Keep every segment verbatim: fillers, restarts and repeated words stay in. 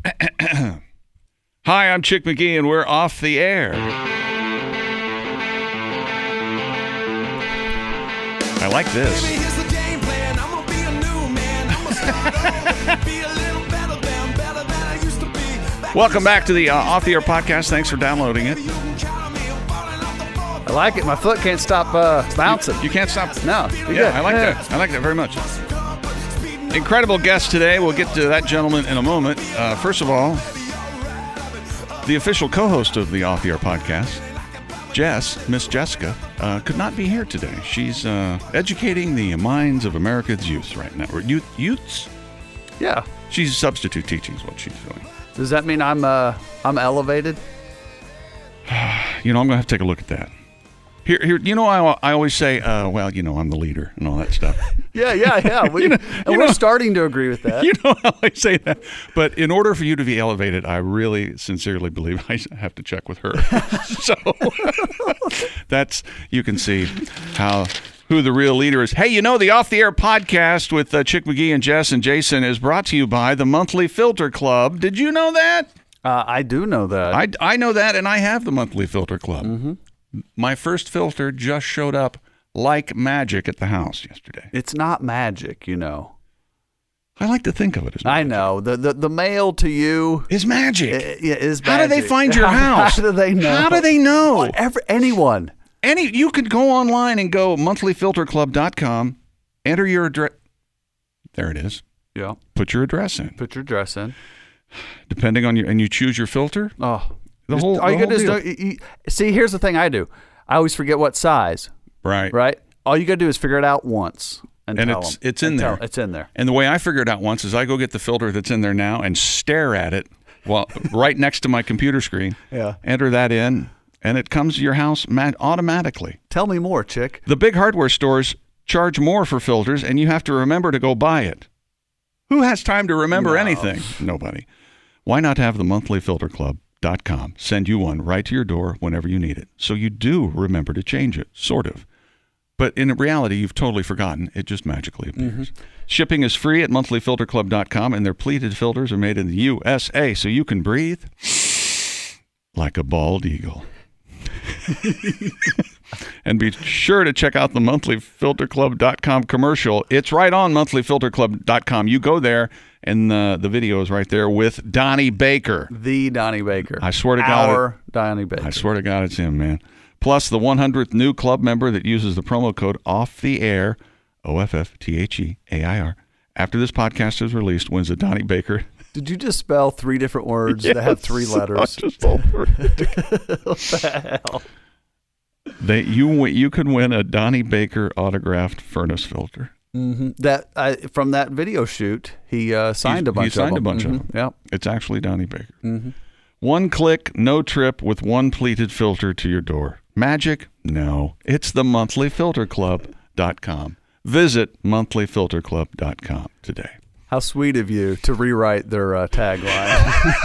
Hi, I'm Chick McGee, and we're off the air. I like this. Welcome back to the uh, Off the Air podcast. Thanks for downloading it. I like it. My foot can't stop uh, bouncing. You, you can't stop. No. Yeah, good. I like yeah. that. I like that very much. Incredible guest today. We'll get to that gentleman in a moment. Uh, first of all, the official co-host of the Off the Air podcast, Jess, Miss Jessica, uh, could not be here today. She's uh, educating the minds of America's youth right now. Or youth, youths? Yeah. She's substitute teaching is what she's doing. Does that mean I'm uh, I'm elevated? You know, I'm going to have to take a look at that. Here, here. You know, I, I always say, uh, well, you know, I'm the leader and all that stuff. Yeah, yeah, yeah. We, you know, and you we're know, starting to agree with that. You know how I say that. But in order for you to be elevated, I really sincerely believe I have to check with her. So that's, you can see how, who the real leader is. Hey, you know, the Off the Air podcast with uh, Chick McGee and Jess and Jason is brought to you by the Monthly Filter Club. Did you know that? Uh, I do know that. I, I know that, and I have the Monthly Filter Club. Mm-hmm. My first filter just showed up like magic at the house yesterday. It's not magic, you know. I like to think of it as magic. I know. The the, the mail to you is magic. It, it is magic. How do they find your house? How do they know? How do they know? Well, every, anyone. Any you could go online and go monthly filter club dot com, enter your address. There it is. Yeah. Put your address in. Put your address in. Depending on your and you choose your filter. Oh. The whole, all you the got to whole do is do, you, see. Here's the thing I do. I always forget what size. Right. Right. All you got to do is figure it out once, and, and tell it's them. it's in and there. Tell, it's in there. And the way I figured it out once is I go get the filter that's in there now and stare at it while right next to my computer screen. Yeah. Enter that in, and it comes to your house automatically. Tell me more, Chick. The big hardware stores charge more for filters, and you have to remember to go buy it. Who has time to remember no. anything? Nobody. Why not have the monthly filter club dot com send you one right to your door whenever you need it? So you do remember to change it, sort of. But in reality, you've totally forgotten. It just magically appears. Mm-hmm. Shipping is free at monthly filter club dot com, and their pleated filters are made in the U S A, so you can breathe like a bald eagle. And be sure to check out the monthly filter club dot com commercial. It's right on monthly filter club dot com. You go there, and the, the video is right there with Donnie Baker. The Donnie Baker. I swear to God. Our Donnie Baker. I swear to God it's him, man. Plus the one hundredth new club member that uses the promo code OFFTHEAIR, O F F T H E A I R, after this podcast is released, wins a Donnie Baker. Did you just spell three different words yes, that have three letters? I just what the hell? They, you, you could win a Donnie Baker autographed furnace filter. Mm-hmm. That I, from that video shoot, he uh, signed He's, a bunch. He signed of a bunch them. of Mm-hmm. them. Yep. It's actually Donnie Baker. Mm-hmm. One click, no trip, with one pleated filter to your door. Magic? No. It's the monthly filter club dot com. Visit monthly filter club dot com today. How sweet of you to rewrite their uh, tagline.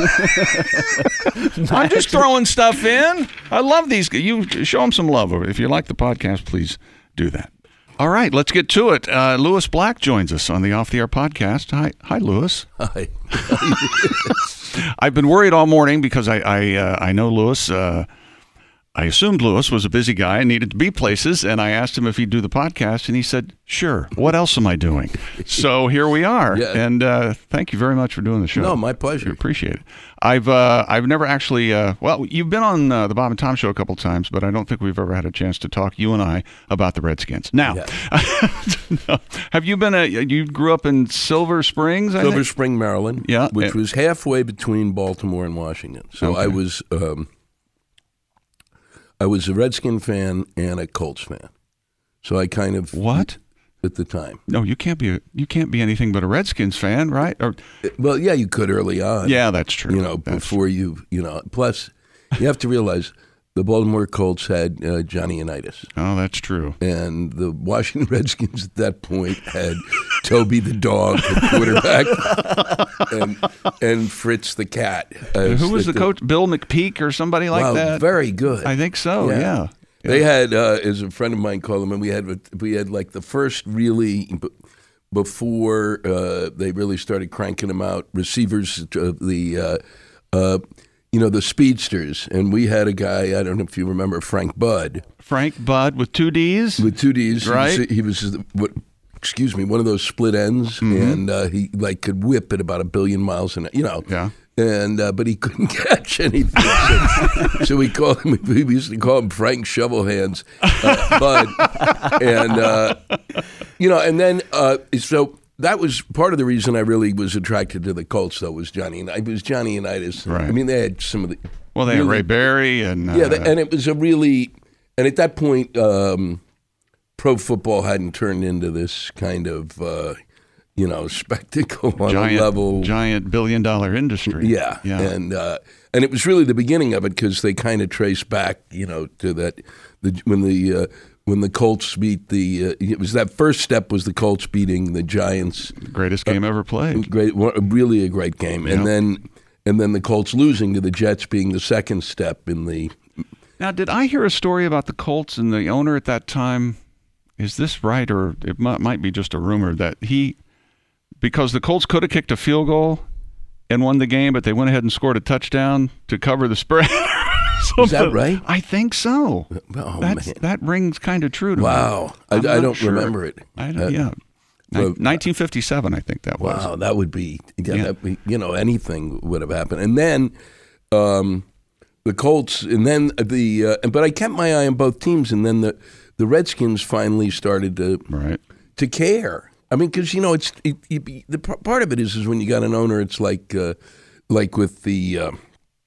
I'm just throwing stuff in. I love these. You show them some love. If you like the podcast, please do that. All right, let's get to it. Uh, Lewis Black joins us on the Off the Air podcast. Hi, hi, Lewis. Hi. I've been worried all morning because I I, uh, I know Lewis. Uh, I assumed Lewis was a busy guy and needed to be places, and I asked him if he'd do the podcast, and he said, sure. What else am I doing? So here we are, yeah. and uh, thank you very much for doing the show. No, my pleasure. I appreciate it. I've uh, I've never actually, uh, well, you've been on uh, the Bob and Tom show a couple of times, but I don't think we've ever had a chance to talk, you and I, about the Redskins. Now, Yeah. have you been a, you grew up in Silver Springs, I Silver think? Spring, Maryland, Yeah. which Yeah. was halfway between Baltimore and Washington. So Okay. I was um, I was a Redskin fan and a Colts fan. So I kind of What? at the time. No, you can't be a, you can't be anything but a Redskins fan, right? Or Well, yeah, you could early on. yeah, that's true. You know, That's before you, you know. Plus, you have to realize the Baltimore Colts had uh, Johnny Unitas. Oh, that's true. And the Washington Redskins at that point had Toby the dog, the quarterback, and, and Fritz the cat. as Who was the coach? Bill McPeak or somebody like wow, that? Very good. I think so. Yeah. Yeah. They had, uh, as a friend of mine called them, and we had we had like the first really before uh, they really started cranking them out. Receivers, uh, the uh, uh, you know the speedsters, and we had a guy. I don't know if you remember Frank Budd. Frank Budd with two D's. With two D's, right? He was, he was what. Excuse me, one of those split ends, mm-hmm. and uh, he like could whip at about a billion miles an hour. You know. Yeah. And uh, but he couldn't catch anything, so, so we called him. We used to call him Frank Shovelhands, uh, Bud, and uh, you know, and then uh, so that was part of the reason I really was attracted to the Colts. Though was Johnny, it was Johnny Unitas. Right. I mean, they had some of the well, they really, had Ray Berry and uh, yeah, they, and it was a really, and at that point, um, pro football hadn't turned into this kind of. Uh, You know, spectacle on giant, a level, giant billion dollar industry. Yeah, yeah, and uh, and it was really the beginning of it because they kind of trace back, you know, to that the when the uh, when the Colts beat the uh, it was that first step was the Colts beating the Giants, greatest game uh, ever played. Great, really a great game, and yep. then and then the Colts losing to the Jets being the second step in the. Now, did I hear a story about the Colts and the owner at that time? Is this right, or it might, might be just a rumor that he. Because the Colts could have kicked a field goal and won the game, but they went ahead and scored a touchdown to cover the spread. Is that right? I think so. Oh, That's, man. That rings kind of true to wow. me. Wow. I, I don't sure. remember it. I don't, uh, yeah. Well, nineteen fifty-seven, I think that was. Wow, that would be, yeah, yeah. That be, you know, anything would have happened. And then um, the Colts, and then the, uh, but I kept my eye on both teams, and then the, the Redskins finally started to right. to care. I mean, because you know, it's it, it, the part of it is is when you got an owner, it's like uh, like with the uh,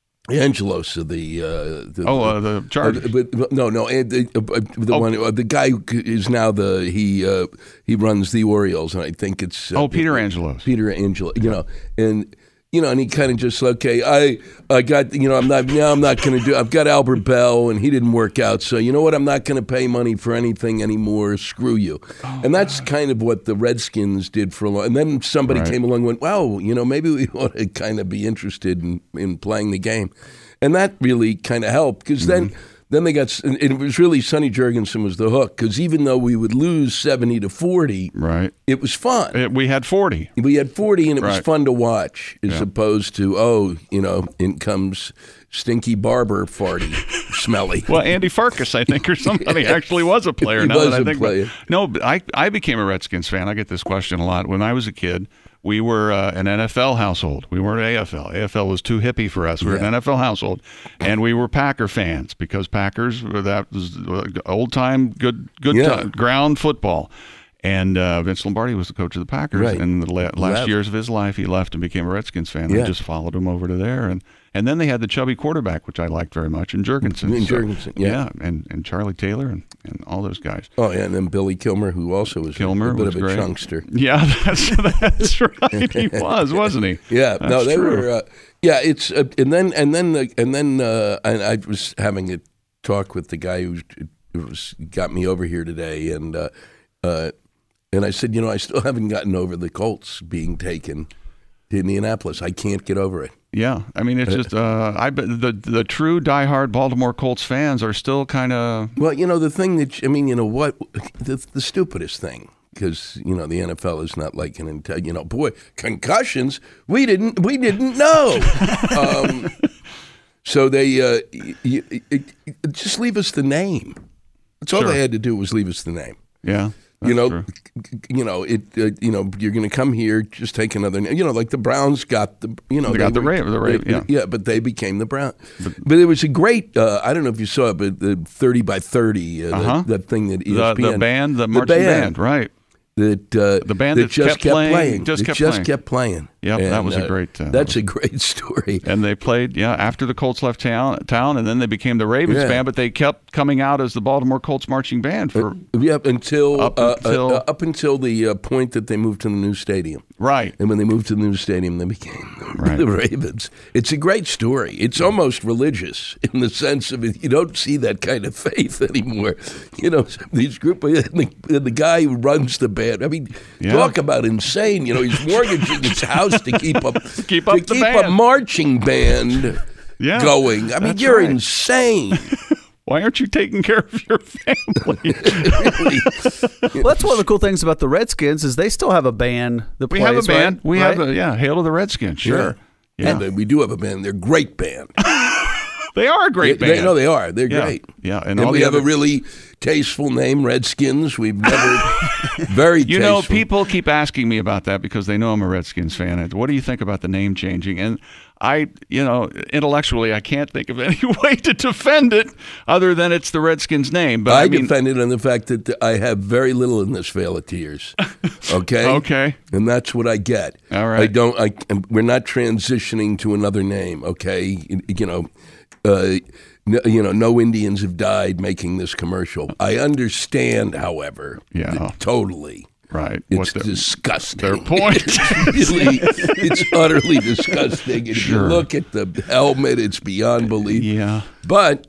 Angelos of the, uh, the oh uh, the Chargers. Uh, but, no, no, uh, the, uh, the oh. one uh, the guy who is now the he uh, he runs the Orioles, and I think it's uh, oh Peter Angelos. Peter Angelos, you know, and. You know, and he kind of just okay. I, I got you know. I'm not now. I'm not going to do. I've got Albert Bell, and he didn't work out. So you know what? I'm not going to pay money for anything anymore. Screw you. Oh, and that's God. kind of what the Redskins did for a long. And then somebody right. came along and went, "Wow, you know, maybe we ought to kind of be interested in, in playing the game," and that really kind of helped because mm-hmm. then. Then they got, and it was really Sonny Jurgensen was the hook because even though we would lose seventy to forty, right, it was fun. It, we had forty. We had forty, and it right. was fun to watch, as yeah. opposed to oh, you know, in comes Stinky Barber, farty, smelly. Well, Andy Farkas, I think, or somebody actually was a player. He now was that I a think player. About, no, I I became a Redskins fan. I get this question a lot. When I was a kid. We were uh, an N F L household. We weren't A F L. A F L was too hippie for us. We were yeah. an N F L household, and we were Packer fans because Packers that was old time good good yeah. time, ground football. And uh, Vince Lombardi was the coach of the Packers. Right. And the la- last left. years of his life, he left and became a Redskins fan. Yeah. I just followed him over to there, and and then they had the chubby quarterback, which I liked very much, and Jurgensen. And so, Jurgensen, yeah, yeah, and, and Charlie Taylor and, and all those guys. Oh yeah, and then Billy Kilmer, who also was Kilmer a bit was of a great. chunkster. Yeah, that's that's right. He was, wasn't he? Yeah, that's no, they true. were. Uh, yeah, it's uh, and then and then uh, and then uh, and I was having a talk with the guy who was got me over here today, and uh, uh, and I said, you know, I still haven't gotten over the Colts being taken to Indianapolis. I can't get over it. Yeah, I mean, it's just uh, I the the true diehard Baltimore Colts fans are still kind of well, you know, the thing that I mean, you know what, the, the stupidest thing because you know the N F L is not like an intel. You know, boy, concussions. We didn't we didn't know. um, so they uh, y- y- y- just leave us the name. That's all Sure. they had to do was leave us the name. yeah. You know, true. you know it. Uh, you know, you're going to come here, just take another. You know, like the Browns got the. You know, They got the were- Ra- the Ra- they- yeah. yeah, but they became the Browns. But, but it was a great. Uh, I don't know if you saw it, but the thirty by thirty. Uh, Uh-huh. that, that thing that E The, S P N the band, the marching band, right? That uh, The band that that just kept playing, just That kept just playing. kept playing. Yep, that And, was a great, uh, that's a great story. And they played, yeah, after the Colts left town, town, and then they became the Ravens Yeah. band, but they kept coming out as the Baltimore Colts marching band for Yeah, until Up uh, until- uh, up until the uh, point that they moved to the new stadium. right. And when they moved to the new stadium, they became the, Right. the Ravens. It's a great story. It's almost religious in the sense of it. You don't see that kind of faith anymore. You know, these group of, and the, and the guy who runs the band. I mean, Yeah. talk about insane. You know, he's mortgaging his house to keep up Keep up to the keep band. a marching band Yeah, going. I mean, that's you're right. insane. Why aren't you taking care of your family? Well, that's one of the cool things about the Redskins is they still have a band that We plays, have a band. right? We Right? have a, yeah, Hail to the Redskins. Sure. Yeah. And uh, we do have a band. They're a great band. They are a great They, band. they, no, they are. They're Yeah. great. Yeah, and And, all we the have other- a really tasteful name, Redskins. We've never very You tasteful. know, people keep asking me about that because they know I'm a Redskins fan. And what do you think about the name changing? And I, you know, intellectually, I can't think of any way to defend it other than it's the Redskins name. But I, I, mean, defend it on the fact that I have very little in this Vale of Tears. Okay. Okay. And that's what I get. All right. I don't. I. We're not transitioning to another name. Okay. You, you know. Uh, no, you know, no Indians have died making this commercial. I understand, however. Yeah. that totally. right. It's What the- disgusting. their point. It's really, it's utterly disgusting. And if Sure. you look at the helmet, it's beyond belief. yeah. But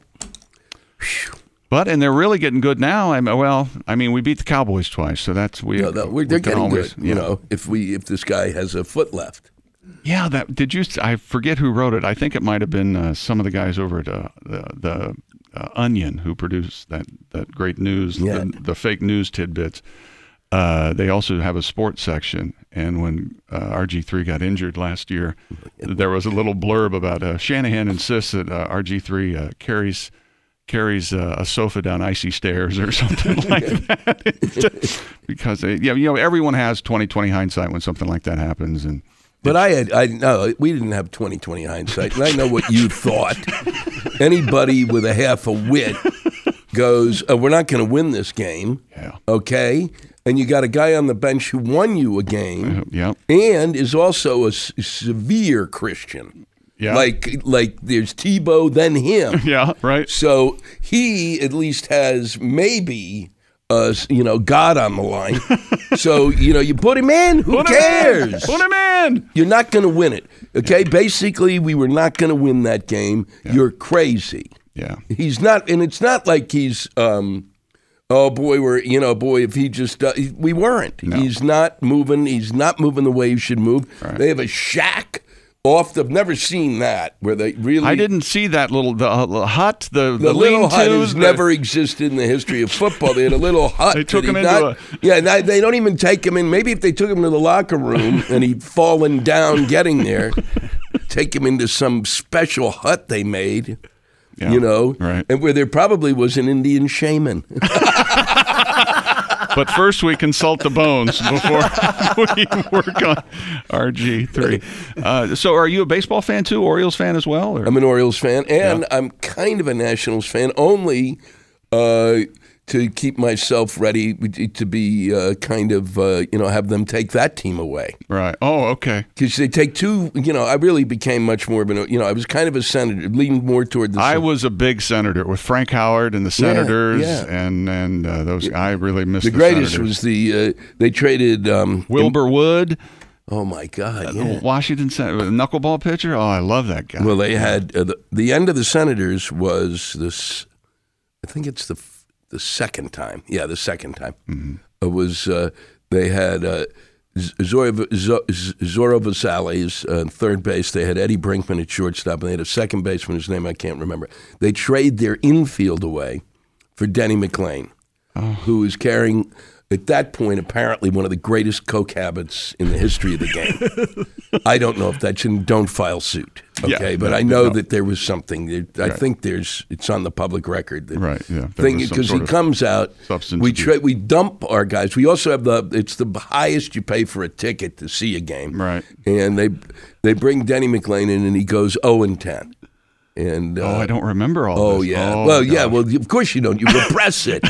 But and they're really getting good now. I mean, well, I mean, we beat the Cowboys twice, so that's we. you know, that- we're, they're we can getting always, good. You yeah. know, if we if this guy has a foot left. Yeah, that did you? I forget who wrote it. I think it might have been uh, some of the guys over at uh, the the uh, Onion who produced that that great news, Yeah. the, the fake news tidbits. Uh, they also have a sports section, and when uh, R G three got injured last year, there was a little blurb about uh, Shanahan insists that uh, R G three uh, carries carries uh, a sofa down icy stairs or something like that. It's just- because they, yeah, you know, everyone has twenty twenty hindsight when something like that happens, and. But I had, I no, we didn't have twenty twenty hindsight, and I know what you thought. Anybody with a half a wit goes, oh, we're not going to win this game, Yeah. okay? And you got a guy on the bench who won you a game, Yep. and is also a s- severe Christian. Yeah. Like, like there's Tebow, then him. Yeah. Right. So he at least has maybe, uh, you know, God on the line. So, you know, you put him in, who Put him in! cares? Put him in. You're not going to win it. Okay? Basically, we were not going to win that game. You're crazy. Yeah. He's not, and it's not like he's, um, oh boy, we're, you know, boy, if he just, uh, we weren't. He's not moving. He's not moving the way he should move. Right. They have a shack off the, I've never seen that where they really. I didn't see that little the, uh, the hut, the The, the, little hut lean-tos, has the- never existed in the history of football. They had a little hut. They took that him he into not- a- Yeah, they, they don't even take him in. Maybe if they took him to the locker room and he'd fallen down getting there, take him into some special hut they made, Yeah, you know, right. and where there probably was an Indian shaman. But first, we consult the bones before we work on R G three. Uh, so, are you a baseball fan too? Orioles fan as well? Or? I'm an Orioles fan, and I'm kind of a Nationals fan, only uh, to keep myself ready to be uh, kind of, uh, you know, have them take that team away. Right. Oh, okay. Because they take two, you know, I really became much more of an, you know, I was kind of a senator, leaning more toward the. I was a big Senator with Frank Howard and the Senators, yeah. and and uh, those. I really missed the the, greatest Senators. was the, uh, they traded. Um, Wilbur Wood, oh my God. the Yeah. Washington Sen- knuckleball pitcher. Oh, I love that guy. Well, they had, uh, the, the end of the Senators was this, I think it's the the second time. Yeah, the second time. Mm-hmm. It was, uh, they had uh, Zorro, Zorro Vasales uh, third base. They had Eddie Brinkman at shortstop, and they had a second baseman whose name I can't remember. They trade their infield away for Denny McLain, who is carrying, at that point, apparently one of the greatest coke habits in the history of the game. I don't know if that should, don't file suit, okay? Yeah, but no, I know no. that there was something. There, I Right. think there's, it's on the public record. That Right, yeah. There Thing was some because he sort of comes out, substance we abuse. tra- we dump our guys. We also have the, it's the highest you pay for a ticket to see a game, Right. And they they bring Denny McLain in, and he goes oh and ten. And uh, oh, I don't remember all Oh this. yeah, Oh, well yeah, gosh. well of course you don't. You repress it.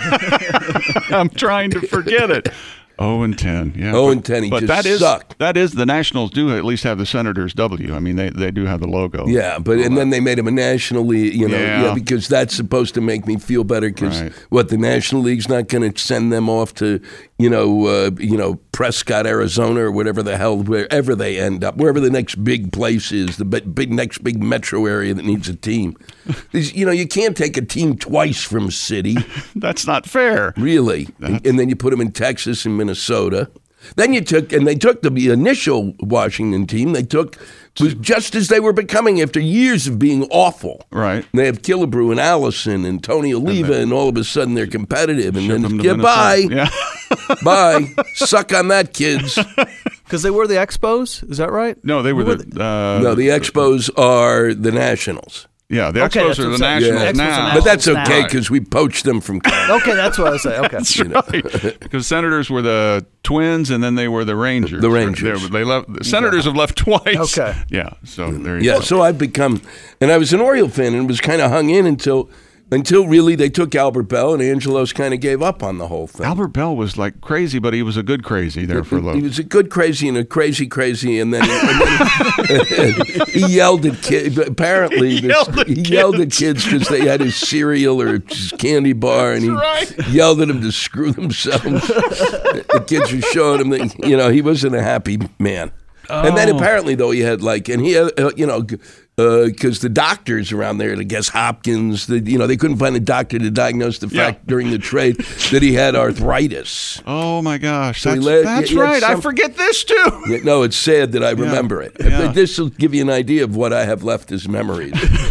I'm trying to forget it. Oh and ten, yeah. Oh but- and ten, he but just that is sucked. that is the Nationals do at least have the Senators W. I mean, they they do have the logo. Yeah, but and then they made him a National League, you know, yeah, Yeah. because that's supposed to make me feel better. Because Right. what the National League's not going to send them off to, you know, uh, you know Prescott, Arizona, or whatever the hell, wherever they end up, wherever the next big place is, the big, big next big metro area that needs a team. Is, you know, you can't take a team twice from city, That's not fair. really, and, and then you put them in Texas and Minnesota. Then you took, and they took the initial Washington team. They took was just as they were becoming after years of being awful. Right. They have Killebrew and Allison and Tony Oliva, and, then, and all of a sudden they're competitive. And then, yeah, bye. Yeah. Bye. Suck on that, kids. Because they were the Expos, is that right? No, they were, were the. Uh, no, the Expos are the Nationals. Yeah, the okay, Expos are the Nationals yeah. now. But that's okay because we poached them from college. Okay, that's what I was saying. Okay. That's right. Because Senators were the Twins and then they were the Rangers. The Rangers. They, they left. The Senators have left twice. Okay. Yeah, so there you yeah, go. so I've become, and I was an Oriole fan and was kind of hung in until until really they took Albert Bell and Angelos kind of gave up on the whole thing. Albert Bell was like crazy, but he was a good crazy there for a little. He was a good crazy and a crazy crazy, and then, and then he yelled at kids. Apparently, he this, yelled at he kids. yelled at kids because they had his cereal or his candy bar, and he That's right. yelled at them to screw themselves. The kids were showing him that, you know, he wasn't a happy man. Oh. And then apparently, though, he had like, and he had, uh, you know, because uh, the doctors around there, I guess Hopkins, the, you know, they couldn't find a doctor to diagnose the fact yeah. during the trade that he had arthritis. Oh my gosh, So he that's, let- that's he had right. some- I forget this too. Yeah, no, it's sad that I remember it. Yeah. This will give you an idea of what I have left as memories.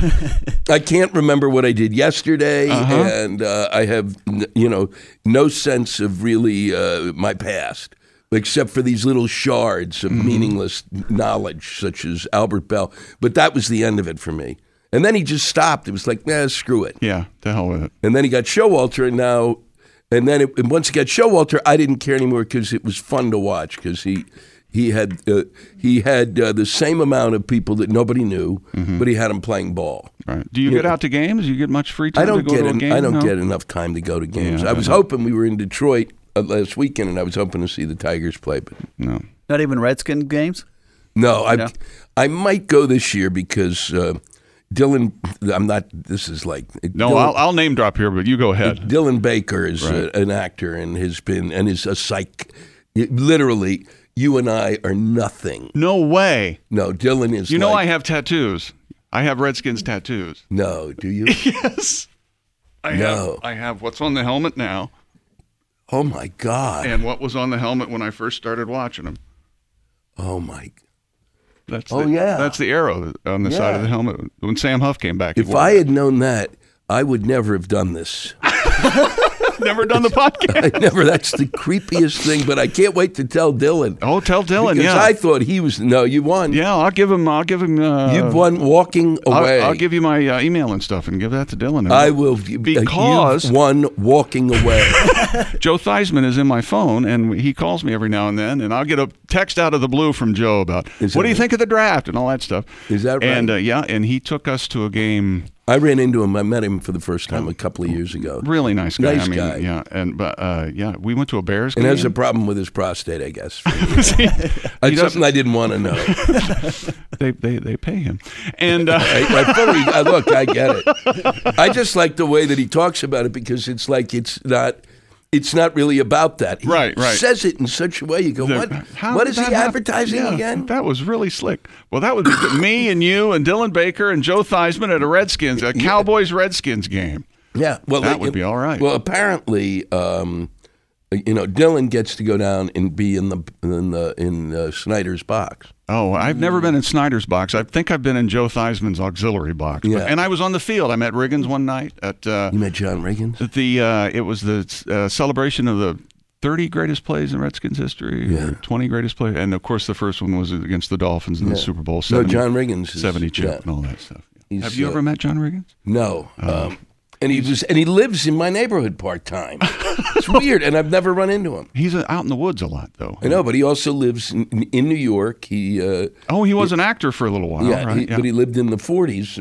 I can't remember what I did yesterday, Uh-huh. and uh, I have, n- you know, no sense of really uh, my past, except for these little shards of Mm-hmm. meaningless knowledge, such as Albert Bell. But that was the end of it for me. And then he just stopped. It was like, nah, screw it. Yeah, the hell with it. And then he got Showalter, and now, and then it, and once he got Showalter, I didn't care anymore because it was fun to watch because he he had uh, he had uh, the same amount of people that nobody knew, Mm-hmm. but he had them playing ball. Right. Do you get out to games? You get much free time I don't to go get to a en- game? I don't No? get enough time to go to games. Yeah, I was I know. hoping we were in Detroit uh, last weekend, and I was hoping to see the Tigers play, but No. Not even Redskin games? no, I No? I might go this year because uh, Dylan. I'm not. This is like No, Dylan, I'll, I'll name drop here, but you go ahead. Dylan Baker is Right. a, an actor and has been and is a psych. Literally, you and I are nothing. No way. No, Dylan is. You know I like, have tattoos. I have Redskins tattoos. No, do you? Yes. I No. have. I have what's on the helmet now Oh my God! and what was on the helmet when I first started watching them. Oh my! That's Oh, the, yeah. That's the arrow on the side of the Yeah. helmet. When Sam Huff came back. he If wore I that. had known that, I would never have done this. never done the podcast. I never. That's the creepiest thing. But I can't wait to tell Dylan. Oh, tell Dylan. Because Yeah. I thought he was. No, you won. yeah, I'll give him. I'll give him. Uh, You've won walking away. I'll, I'll give you my uh, email and stuff and give that to Dylan. I will. Because- you've won walking away. Joe Theismann is in my phone, and he calls me every now and then, and I'll get a text out of the blue from Joe about Is what that do you right? think of the draft and all that stuff. Is that right? And uh, yeah, and he took us to a game. I ran into him. I met him for the first time a couple of years ago. Really nice guy. Nice I mean, guy. yeah, and but uh, yeah, we went to a Bears And game. has a problem with his prostate, I guess. He That's doesn't- something I didn't want to know. they, they they pay him, and uh, I, I fully, I, look, I get it. I just like the way that he talks about it because it's like it's not, it's not really about that. He Right, right. says it in such a way you go, the- what? how What did is he that happen? advertising Yeah, again? That was really slick. Well, that would be good. Me and you and Dylan Baker and Joe Theismann at a Redskins, a Cowboys Redskins game. Yeah, well, That they- would be all right. Well, apparently, um, you know, Dylan gets to go down and be in the in the in uh, Snyder's box. Oh, I've never been in Snyder's box. I think I've been in Joe Theismann's auxiliary box. But- Yeah. and I was on the field. I met Riggins one night at uh, You met John Riggins? at the. Uh, it was the uh, celebration of the thirty greatest plays in Redskins history. Yeah. Or twenty greatest plays, and of course the first one was against the Dolphins in the Yeah. Super Bowl. No, seventy, John Riggins is- seventy chip yeah. and all that stuff. He's, Have you uh, ever met John Riggins? No. Um, and he was and he lives in my neighborhood part time. It's weird, and I've never run into him. He's uh, out in the woods a lot, though. I know, but he also lives in, in New York. He uh, Oh, he was an actor for a little while, yeah, right? he, but he lived in the forties,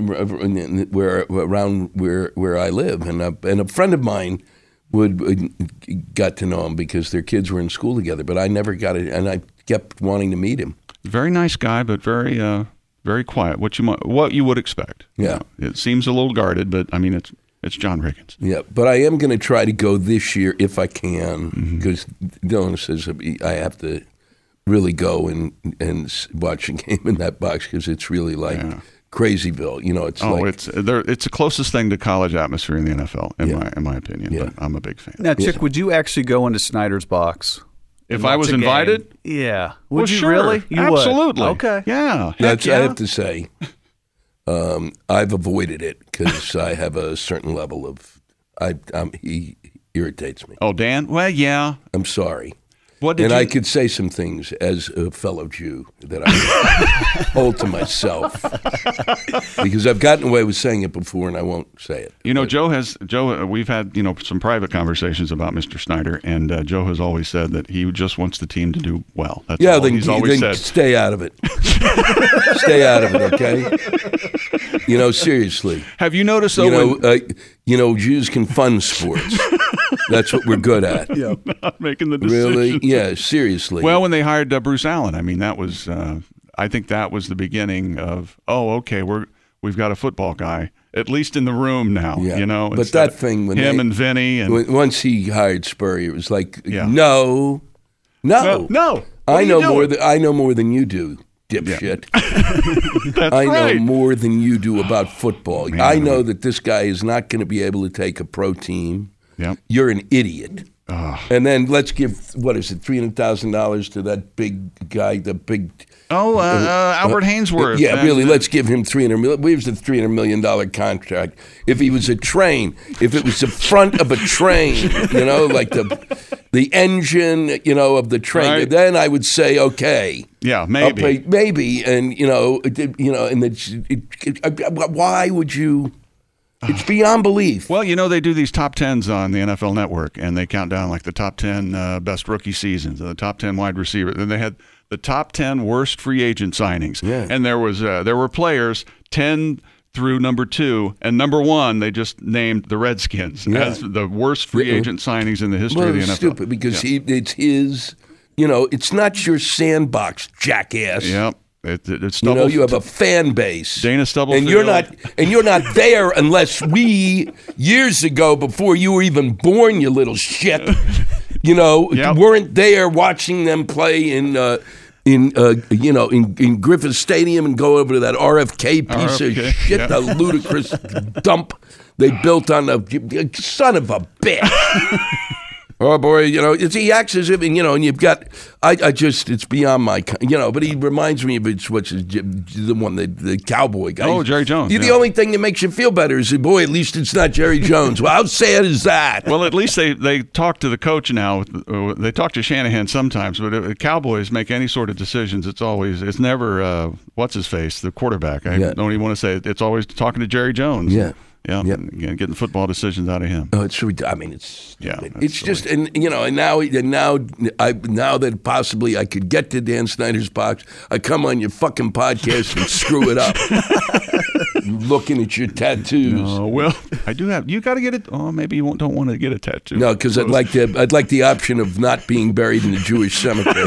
where around where where I live, and a, and a friend of mine would, would got to know him because their kids were in school together. But I never got it, and I kept wanting to meet him. Very nice guy, but very, uh, very quiet. What you might, what you would expect. Yeah. You know, it seems a little guarded, but I mean, it's it's John Riggins. Yeah, but I am going to try to go this year if I can, Mm-hmm. because Dylan says I have to really go and and s- watch a game in that box because it's really like Yeah. Crazyville. You know, it's Oh, like it's there. It's the closest thing to college atmosphere in the N F L, in Yeah. my in my opinion. Yeah. But I'm a big fan. Now, Chick, would you actually go into Snyder's box If and I watch was a game. invited? Yeah. Would Well, you sure. really? You Absolutely. would. Okay. Yeah. Heck That's yeah. I have to say. Um, I've avoided it because I have a certain level of. I um, he irritates me. Oh, Dan? Well, yeah. I'm sorry. What did and you... I could say some things as a fellow Jew that I hold to myself because I've gotten away with saying it before, and I won't say it. You know, But- Joe has Joe. We've had you know some private conversations about Mister Snyder, and uh, Joe has always said that he just wants the team to do well. That's Yeah, all then, he's always then said. stay out of it. Stay out of it, okay? You know, seriously. Have you noticed though? You know, when, uh, you know, Jews can fund sports. That's what we're good at. Yeah. not making the decision. Really? Yeah, seriously. Well, when they hired uh, Bruce Allen, I mean, that was. Uh, I think that was the beginning of. Oh, okay, we're we've got a football guy at least in the room now. Yeah. You know, But instead that of thing when him they- and Vinny and When- once he hired Spurrier, it was like, Yeah. no, no, no, no. What are I you know doing? more than I know more than you do, dipshit. That's I right. know more than you do about football. Man. I know that this guy is not going to be able to take a pro team. Yep. You're an idiot. Ugh. And then let's give what is it, three hundred thousand dollars to that big guy, the big. Oh, uh, uh, Albert Hainsworth. Yeah, And- really. Let's give him three hundred million. Where's the three hundred million dollar contract? If he was a train, if it was the front of a train, you know, like the the engine, you know, of the train, Right. then I would say okay. Yeah, I'll maybe. pay, maybe, and you know, it, it- you know, and it's, it, it, why would you? It's beyond belief. Well, you know, they do these top tens on the N F L Network, and they count down like the top ten uh, best rookie seasons and the top ten wide receivers. And they had the top ten worst free agent signings. Yeah. And there was uh, there were players ten through number two, and number one they just named the Redskins Yeah. as the worst free Yeah. agent signings in the history Well, of the it's N F L. stupid because yeah. he, it's his. You know, it's not your sandbox, jackass. Yep. It, it, it's You know, double- you have a fan base, Dana Stubblefield. and you're not, and you're not there unless we years ago, before you were even born, you little shit. You know, Yep. weren't there watching them play in, uh, in, uh, you know, in, in Griffith Stadium and go over to that R F K piece R F K, of shit, yeah. the ludicrous dump they built on the son of a bitch. Oh boy, you know, it's, he acts as if, and, you know, and you've got, I, I just, it's beyond my, ki- you know, but he reminds me of it's what's his, the one, the, the cowboy guy. Oh, Jerry Jones, The, the yeah. only thing that makes you feel better is, boy, at least it's not Jerry Jones. Well, how sad is that? Well, at least they, they talk to the coach now. Uh, They talk to Shanahan sometimes, but if the Cowboys make any sort of decisions, it's always it's never uh, what's his face, the quarterback. I Yeah. don't even want to say it. It's always talking to Jerry Jones. Yeah. yeah, Yep. and getting football decisions out of him. Oh, it's, rid- I mean, it's, Yeah, stupid. that's it's just, and you know, and now, and now, I now that possibly I could get to Dan Snyder's box, I come on your fucking podcast and screw it up. Looking at your tattoos. Oh well, I do have. You got to get it. Oh, maybe you won't, don't want to get a tattoo. No, because I'd like to. I'd like the option of not being buried in a Jewish cemetery.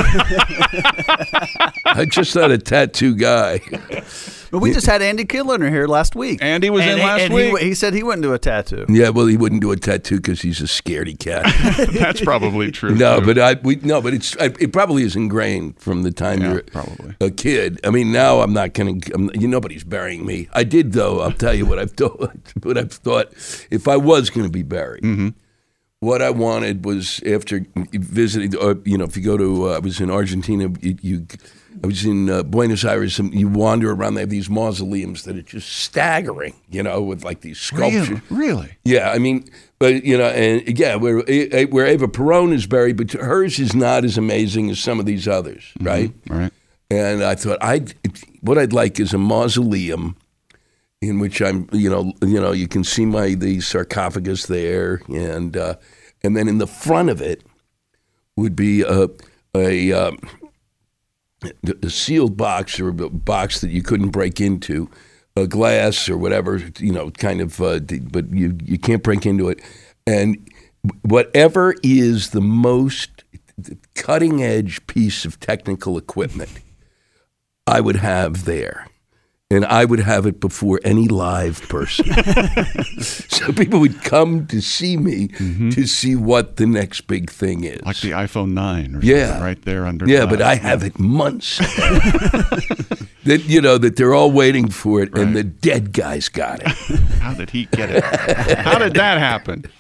I'm just not a tattoo guy. But we just had Andy Kidler here last week. Andy was in And- last and week. He, he said he wouldn't do a tattoo. Yeah, well, he wouldn't do a tattoo because he's a scaredy cat. That's probably true. No, too. but I we no, but it's I, it probably is ingrained from the time Yeah, you're probably. a kid. I mean, now I'm not gonna. I'm, you nobody's burying me. I did though. I'll tell you what I've thought. What I've thought. If I was going to be buried, Mm-hmm. what I wanted was after visiting. Or you know, if you go to, uh, I was in Argentina. You, you I was in uh, Buenos Aires. And you wander around. They have these mausoleums that are just staggering. You know, with like these sculptures. really, really. Yeah, I mean, but you know, and yeah, where where Eva Perón is buried, but hers is not as amazing as some of these others, right? All right. And I thought, I what I'd like is a mausoleum in which I'm, you know, you know, you can see my the sarcophagus there, and uh, and then in the front of it would be a a, um, a sealed box or a box that you couldn't break into. A glass or whatever, you know, kind of, uh, but you you can't break into it. And whatever is the most cutting edge piece of technical equipment, I would have there. And I would have it before any live person. So people would come to see me Mm-hmm. to see what the next big thing is. Like the iPhone nine or Yeah. something right there under Yeah, glass. but I have it months. That you know that they're all waiting for it, Right. and the dead guy's got it. How did he get it? How did that happen?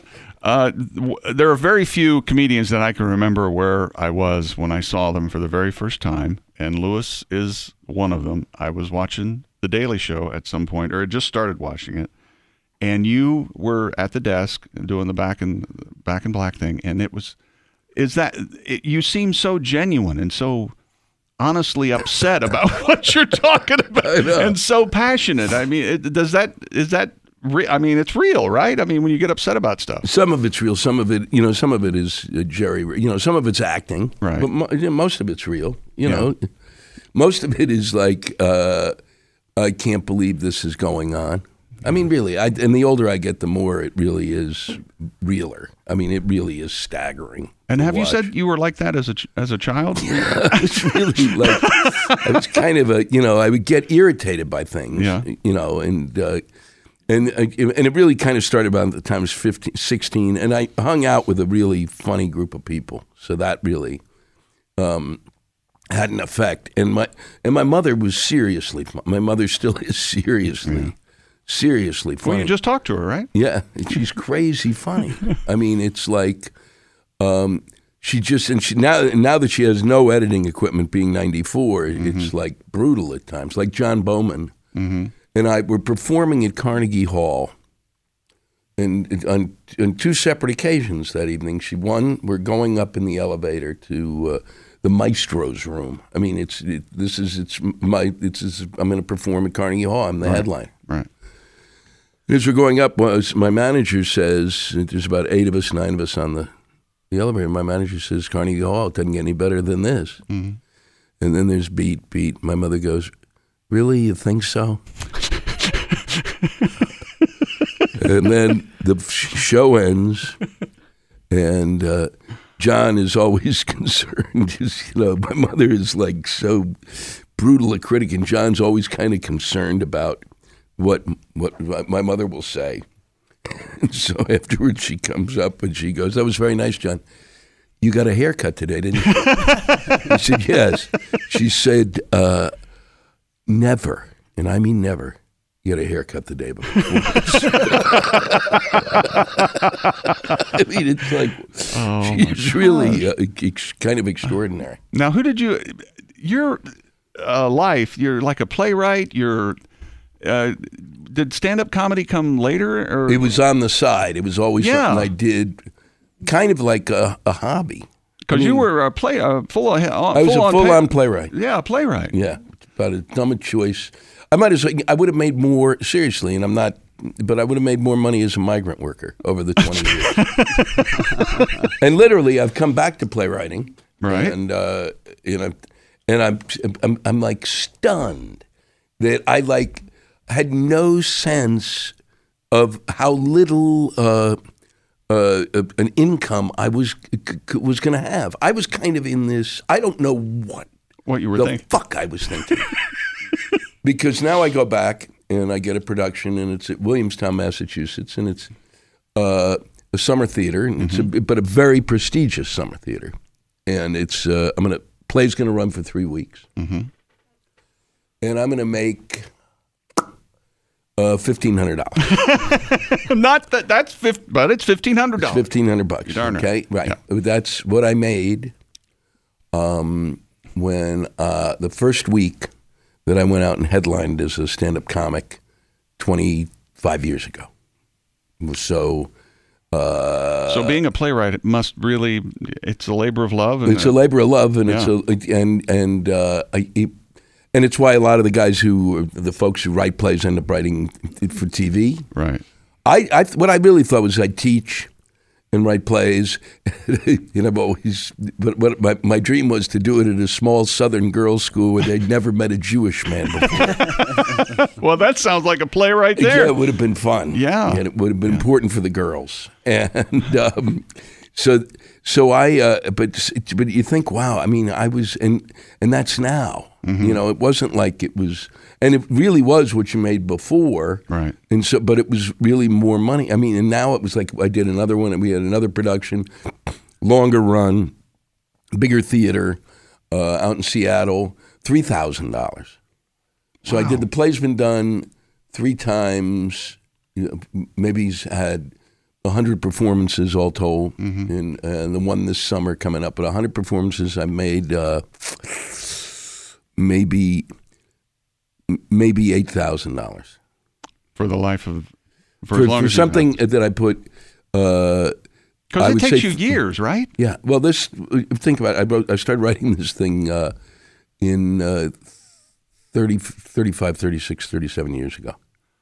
Uh, w- there are very few comedians that I can remember where I was when I saw them for the very first time, and Lewis is one of them. I was watching The Daily Show at some point, or had just started watching it, and you were at the desk doing the back in back in black thing, and it was is that it, you seem so genuine and so honestly upset about what you're talking about, and so passionate. I mean, it, does that is that re- I mean, it's real, right? I mean, when you get upset about stuff, some of it's real. Some of it, you know, some of it is uh, Jerry. You know, some of it's acting, right? But mo- you know, most of it's real. You Yeah. know, most of it is like, uh, I can't believe this is going on. I mean, really, I, and the older I get, the more it really is realer. I mean, it really is staggering. And to have you watch. said you were like that as a ch- as a child? I was really like, I was kind of a, you know, I would get irritated by things, Yeah. you know, and uh, and uh, and it really kind of started about the time I was fifteen, sixteen, and I hung out with a really funny group of people, so that really um, had an effect. And my and my mother was seriously, fun. My mother still is seriously, Yeah. seriously funny. Well, you just talked to her, right? Yeah, she's crazy funny. I mean, it's like um, she just and she now now that she has no editing equipment, being ninety-four, Mm-hmm. it's like brutal at times. Like John Bowman Mm-hmm. and I were performing at Carnegie Hall, and on, on two separate occasions that evening. She one, we're going up in the elevator to uh, the Maestro's room. I mean, it's it, this is it's my it's, it's I'm going to perform at Carnegie Hall. I'm the Right. headline. Right. As we're going up, was my manager says, there's about eight of us, nine of us on the, the elevator. My manager says, Carnegie Hall, it doesn't get any better than this. Mm-hmm. And then there's beat, beat. My mother goes, really, you think so? And then the show ends, and uh, John is always concerned. Just, you know, my mother is like so brutal a critic, and John's always kind of concerned about what what my mother will say. And so afterwards she comes up and she goes, that was very nice, John. You got a haircut today, didn't you? I said, yes. She said, uh, never, and I mean never, you got a haircut the day before. I mean, it's like, Oh, she's really uh, ex- kind of extraordinary. Now, who did you? Your uh, life. You're like a playwright. You're. Uh, did stand-up comedy come later, or It was on the side. It was always Yeah. something I did, kind of like a, a hobby. because you were a play uh, full of, uh, I was full a full-on playwright. Yeah, playwright. Yeah, about as dumb a choice. I might as well, I would have made more, seriously, and I'm not, but I would have made more money as a migrant worker over the twenty years. And literally, I've come back to playwriting. Right. And, uh, you know, and I'm, I'm, I'm like stunned that I like had no sense of how little uh, uh, an income I was was going to have. I was kind of in this, I don't know what What you were the thinking? fuck I was thinking. Because now I go back and I get a production, and it's at Williamstown, Massachusetts, and it's uh, a summer theater, and it's a, but a very prestigious summer theater. And it's uh, I'm gonna play's gonna run for three weeks, Mm-hmm. and I'm gonna make uh, fifteen hundred dollars. Not that that's fifty, but it's fifteen hundred dollars. Fifteen hundred bucks. Darn right. Okay, right. Yeah. That's what I made. Um, when uh, the first week that I went out and headlined as a stand-up comic, twenty-five years ago. So. Uh, So being a playwright, it must really, it's a labor of love. And it's a labor of love, and it's Yeah. a and and uh, I, it, and it's why a lot of the guys who the folks who write plays end up writing for T V. Right. I, I what I really thought was I'd teach and write plays, and I've always but, but my my dream was to do it at a small Southern girls' school where they'd never met a Jewish man before. Well, that sounds like a play right there. Yeah, it would have been fun. Yeah. and it would have been important for the girls. And um, so, so I. Uh, but but you think, wow. I mean, I was, and and that's now. Mm-hmm. You know, it wasn't like it was, and it really was what you made before. Right. And so, but it was really more money. I mean, and now it was like I did another one, and we had another production, longer run, bigger theater, uh, out in Seattle, three thousand dollars. So I did. The play's been done three times. You know, maybe he's had one hundred performances all told, mm-hmm. and, and the one this summer coming up. But one hundred performances, I made uh, maybe maybe eight thousand dollars for the life of for, for, as long for as something that I put. Because uh, it takes you years, right? Yeah. Well, this think about it. I wrote. I started writing this thing uh, in uh, thirty, thirty-five, thirty-six, thirty-seven years ago.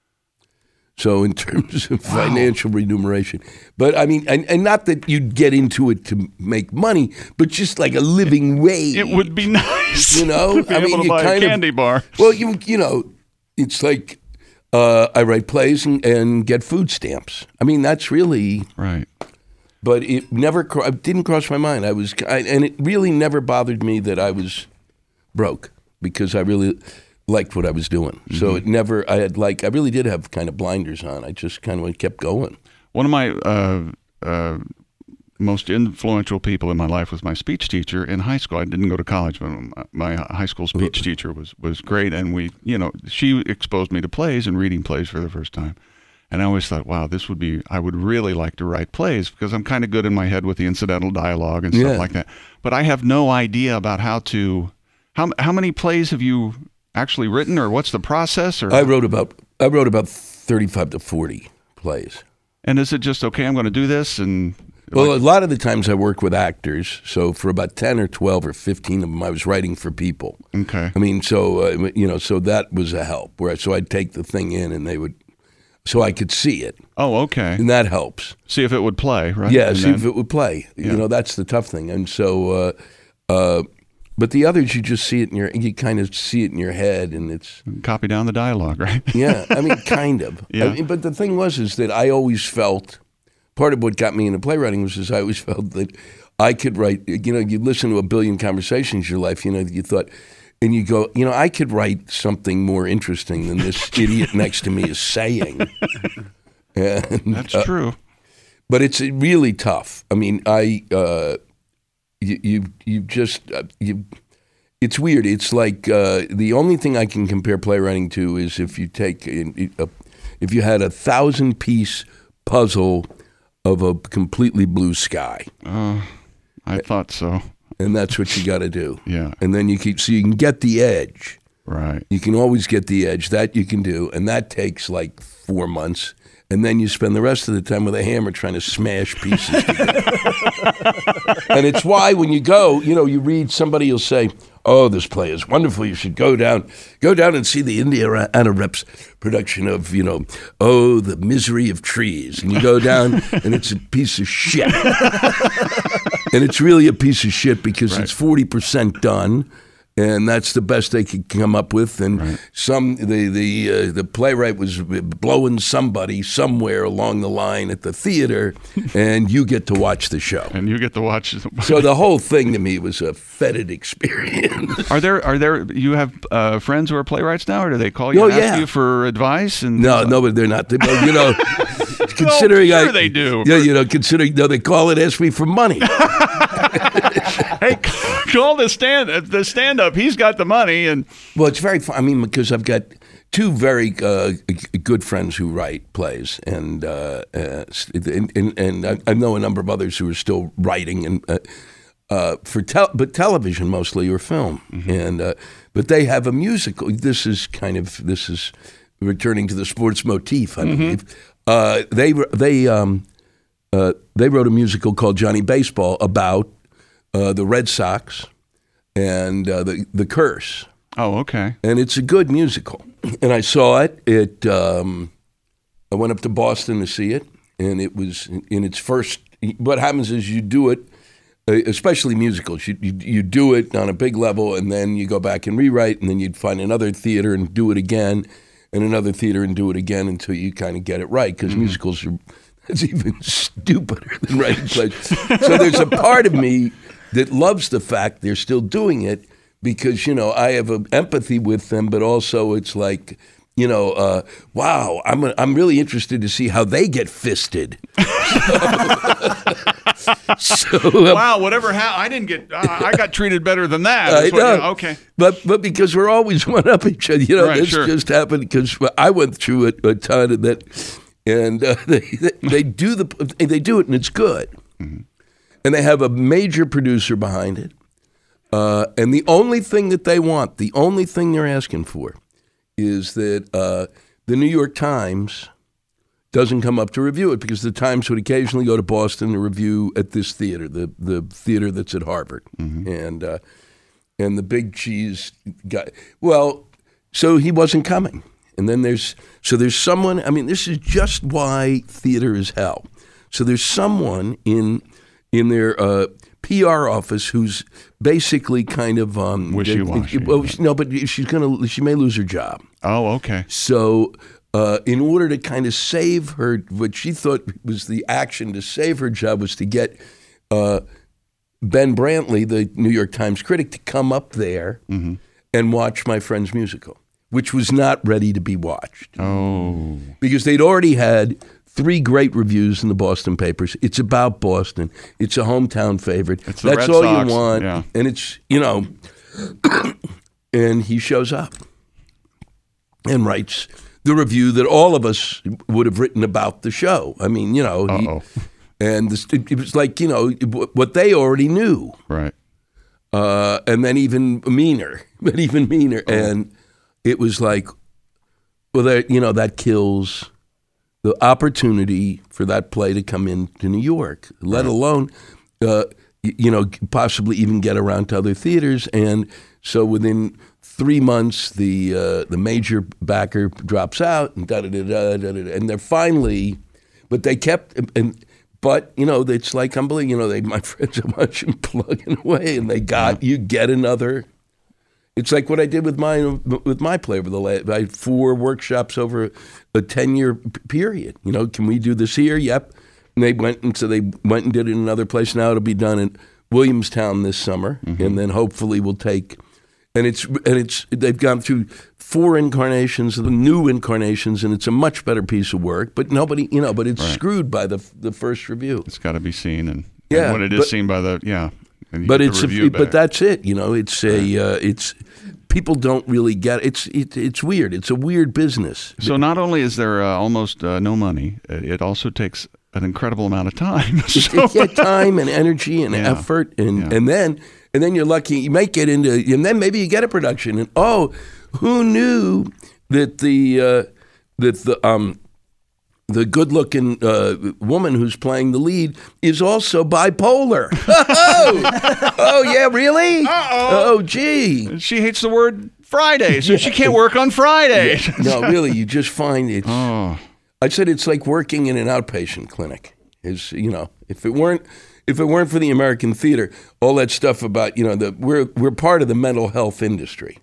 So in terms of wow. financial remuneration, but I mean, and, and not that you'd get into it to make money, but just like a living wage. It would be nice, you know. to be I able mean, to you buy kind a candy of, bar. Well, you you know, it's like uh, I write plays and, and get food stamps. I mean, that's really right. But it never it didn't cross my mind. I was, I, and it really never bothered me that I was broke because I really liked what I was doing. Mm-hmm. So it never, I had like, I really did have kind of blinders on. I just kind of kept going. One of my uh, uh, most influential people in my life was my speech teacher in high school. I didn't go to college, but my high school speech teacher was, was great. And we, you know, she exposed me to plays and reading plays for the first time. And I always thought, wow, this would be, I would really like to write plays because I'm kind of good in my head with the incidental dialogue and stuff yeah. like that. But I have no idea about how to, how how many plays have you actually written, or what's the process? Or I wrote about I wrote about thirty-five to forty plays. And is it just okay? I'm going to do this, and well, like, a lot of the times I work with actors. So for about ten or twelve or fifteen of them, I was writing for people. Okay. I mean, so uh, you know, so that was a help. Where so I'd take the thing in, and they would, so I could see it. Oh, okay. And that helps. See if it would play, right? Yeah, and see then, if it would play. Yeah. You know, that's the tough thing. And so. Uh, uh, But the others, you just see it in your, you kind of see it in your head, and it's copy down the dialogue, right? yeah, I mean, kind of. Yeah. I mean, but the thing was, is that I always felt, part of what got me into playwriting was, is I always felt that I could write. You know, you listen to a billion conversations in your life. You know, you thought, and you go, you know, I could write something more interesting than this idiot next to me is saying. And, That's uh, true. But it's really tough. I mean, I. Uh, You, you you just uh, you. It's weird. It's like uh, the only thing I can compare playwriting to is if you take a, if you had a thousand piece puzzle of a completely blue sky. Uh, I thought so. And that's what you got to do. Yeah. And then you keep so you can get the edge. Right. You can always get the edge. That you can do, and that takes like four months. And then you spend the rest of the time with a hammer trying to smash pieces together. And it's why when you go, you know, you read, somebody will say, oh, this play is wonderful. You should go down, go down and see the Indiana Reps production of, you know, oh, The Misery of Trees. And you go down and it's a piece of shit. And it's really a piece of shit because right. it's forty percent done. And that's the best they could come up with. And right. some the the uh, the playwright was blowing somebody somewhere along the line at the theater, and you get to watch the show. And you get to watch. So the whole thing to me was a fetid experience. Are there are there you have uh, friends who are playwrights now, or do they call you oh, and ask yeah. you for advice? And no, like, no, but they're not. They, you know, considering well, sure I they do. Yeah, you know, considering no, they call it ask me for money. Hey, call the stand the stand up. He's got the money, and well, it's very fun. I mean, because I've got two very uh, good friends who write plays, and uh, uh, and, and, and I know a number of others who are still writing, and uh, uh, for tel- but television mostly or film, mm-hmm. and uh, but they have a musical. This is kind of this is returning to the sports motif, I mm-hmm. believe. Uh, they they um, uh, they wrote a musical called Johnny Baseball about. Uh, the Red Sox and uh, the the Curse. Oh, okay. And it's a good musical. And I saw it. It um, I went up to Boston to see it, and it was in its first. What happens is you do it, especially musicals. You, you you do it on a big level, and then you go back and rewrite, and then you'd find another theater and do it again, and another theater and do it again until you kind of get it right. Because mm-hmm. musicals are it's even stupider than writing plays. So there's a part of me that loves the fact they're still doing it because, you know, I have a empathy with them, but also it's like, you know, uh, wow, I'm a, I'm really interested to see how they get fisted. so, um, wow, whatever ha- I didn't get, uh, I got treated better than that. I what, know. yeah, okay. But but because we're always one up each other, you know, right, this sure. just happened because I went through a, a ton of that. and uh, they they do the they do it and it's good, mm-hmm. and they have a major producer behind it, uh, and the only thing that they want, the only thing they're asking for, is that uh, the New York Times doesn't come up to review it, because the Times would occasionally go to Boston to review at this theater, the the theater that's at Harvard, mm-hmm. and uh, and the big cheese guy. Well, so he wasn't coming, and then there's so there's someone. I mean, this is just why theater is hell. So there's someone in in their uh, P R office who's basically kind of um, wishy-washy. Well, no, but she's gonna she may lose her job. Oh, okay. So. Uh, in order to kind of save her, what she thought was the action to save her job was to get uh, Ben Brantley, the New York Times critic, to come up there mm-hmm. and watch my friend's musical, which was not ready to be watched. Oh. Because they'd already had three great reviews in the Boston papers. It's about Boston. It's a hometown favorite. It's the That's Red all Sox. you want. Yeah. And it's, you know, and he shows up and writes the review that all of us would have written about the show. I mean, you know, he, and this, it, it was like, you know, what they already knew. Right. Uh, and then even meaner, but even meaner. Oh. And it was like, well, that, you know, that kills the opportunity for that play to come into New York, let right. alone, uh, you know, possibly even get around to other theaters. And so within three months, the uh, the major backer drops out, and da da da da da da, and they're finally, but they kept, and but you know, it's like unbelievable. You know, they my friends are watching plugging away, and they got yeah. you get another. It's like what I did with my with my play over the last. I had four workshops over a ten year period. You know, can we do this here? Yep. And they went, and so they went and did it in another place. Now it'll be done in Williamstown this summer, mm-hmm. and then hopefully we'll take. And it's and it's they've gone through four incarnations of the new incarnations, and it's a much better piece of work. But nobody, you know, but it's right. screwed by the the first review. It's got to be seen, and, yeah, and when it is but, seen by the yeah. But it's a, but that's it. You know, it's a uh, it's people don't really get it. it's it, it's weird. It's a weird business. So not only is there uh, almost uh, no money, it also takes an incredible amount of time. So. Yeah, time and energy and yeah. effort, and yeah. and then. And then you're lucky, you might get into, and then maybe you get a production. And oh, who knew that the uh, that the um, the good-looking uh, woman who's playing the lead is also bipolar? Oh, oh yeah, really? Uh-oh. Oh, gee. She hates the word Friday, so yeah. she can't work on Friday. Yeah. No, really, you just find it. Oh. I said it's like working in an outpatient clinic. Is you know, if it weren't. If it weren't for the American theater, all that stuff about, you know, the we're we're part of the mental health industry.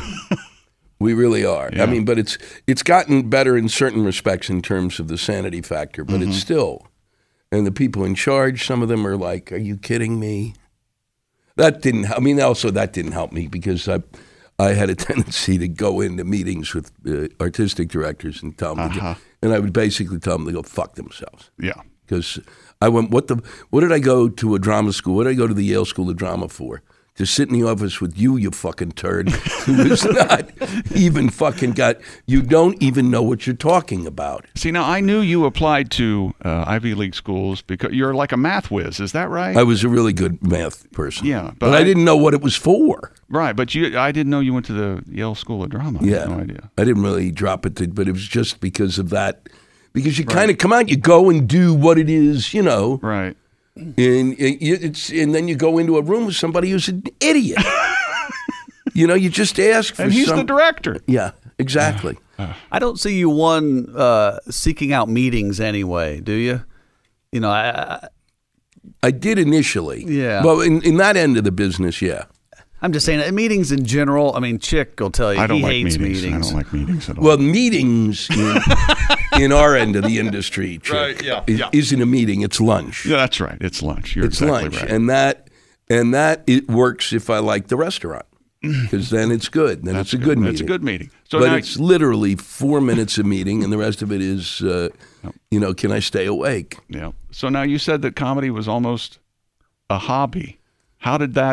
We really are. Yeah. I mean, but it's it's gotten better in certain respects in terms of the sanity factor, but mm-hmm. it's still, and the people in charge, some of them are like, "Are you kidding me?" That didn't. I mean, also that didn't help me because I I had a tendency to go into meetings with uh, artistic directors and tell them, uh-huh. to, and I would basically tell them to go fuck themselves. Yeah, because. I went, what the, what did I go to a drama school? What did I go to the Yale School of Drama for? To sit in the office with you, you fucking turd, who is not even fucking got, you don't even know what you're talking about. See, now I knew you applied to uh, Ivy League schools because you're like a math whiz, is that right? I was a really good math person. Yeah. But, but I, I didn't know what it was for. Right, but you, I didn't know you went to the Yale School of Drama. Yeah. I had no idea. I didn't really drop it, to, but it was just because of that. Because you right. kind of come out, you go and do what it is, you know. Right. And it's and then you go into a room with somebody who's an idiot. You know, you just ask for And he's some, the director. Yeah, exactly. I don't see you one uh, seeking out meetings anyway, do you? You know, I... I, I did initially. Yeah. Well, in, in that end of the business, yeah. I'm just saying, meetings in general, I mean, Chick will tell you I don't he like hates meetings. meetings. I don't like meetings at all. Well, meetings in, in our end of the industry, Chick, right, yeah, is, yeah. isn't a meeting, it's lunch. Yeah, that's right. It's lunch. You're it's exactly lunch. right. And that, and that it works if I like the restaurant. Because then it's good. Then that's it's a good, good meeting. It's a good meeting. So but now, it's literally four minutes of meeting, and the rest of it is, uh, yep. you know, can I stay awake? Yeah. So now you said that comedy was almost a hobby. How did that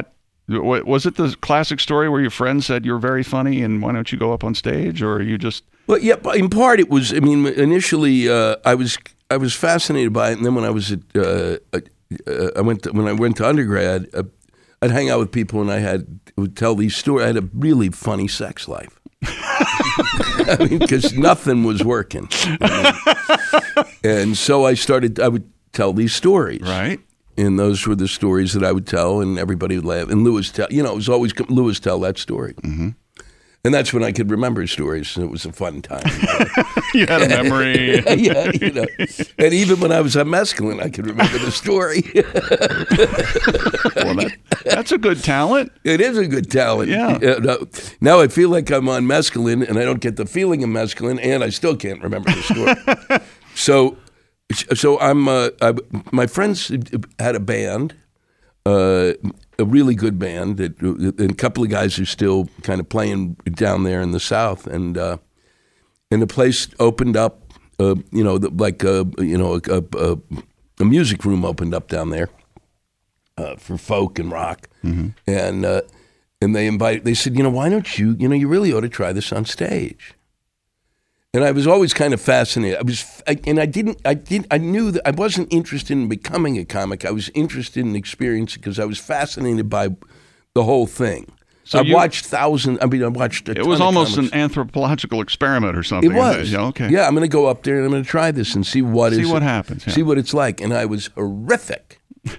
Wa- Was it the classic story where your friend said you're very funny and why don't you go up on stage, or you just? Well, yeah, but in part it was. I mean, initially uh, I was I was fascinated by it, and then when I was at uh, uh, I went to, when I went to undergrad, uh, I'd hang out with people, and I had would tell these stories. I had a really funny sex life. I mean, because nothing was working, I mean, and so I started. I would tell these stories, Right. and those were the stories that I would tell, and everybody would laugh. And Lewis tell, you know, it was always Lewis tell that story, mm-hmm. and that's when I could remember stories. And it was a fun time. You had a memory. Yeah, you know, and even when I was on mescaline, I could remember the story. Well, that, that's a good talent. It is a good talent. Yeah. Uh, no, now I feel like I'm on mescaline, and I don't get the feeling of mescaline, and I still can't remember the story. so, so I'm. Uh, I, my friends had a band, uh, a really good band, that, and a couple of guys are still kind of playing down there in the South, and uh, and the place opened up. Uh, you know, the, like a, you know, a, a, a music room opened up down there. Uh, for folk and rock, mm-hmm. and uh, and they invited. They said, you know, why don't you? You know, you really ought to try this on stage. And I was always kind of fascinated. I was, I, and I didn't. I didn't. I knew that I wasn't interested in becoming a comic. I was interested in experiencing because I was fascinated by the whole thing. So I you, watched thousands. I mean, I watched. A it ton was of almost comics. an anthropological experiment or something. It was. Yeah, okay. Yeah, I'm going to go up there and I'm going to try this and see what See is what it, happens. Yeah. See what it's like. And I was horrific.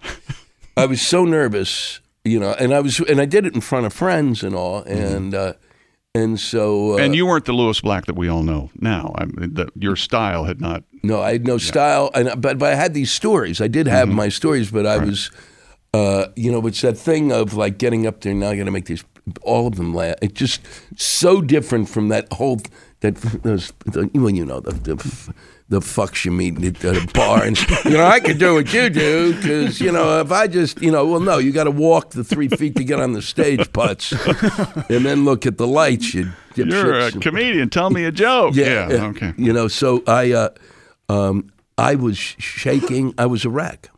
I was so nervous, you know, and I was, and I did it in front of friends and all, and uh, and so. Uh, and you weren't the Lewis Black that we all know now. I mean, the, your style had not. No, I had no yeah. style, and but but I had these stories. I did have mm-hmm. my stories, but I right. was, uh, you know, it's that thing of like getting up there. Now I got to make these all of them laugh. It's just so different from that whole that those well, you know the. the the fucks you meet at a bar, and you know I could do what you do because you know if I just you know well no you got to walk the three feet to get on the stage, putz, and then look at the lights. You You're a comedian. Tell me a joke. Yeah, yeah. Okay. You know, so I uh, um, I was shaking. I was a wreck,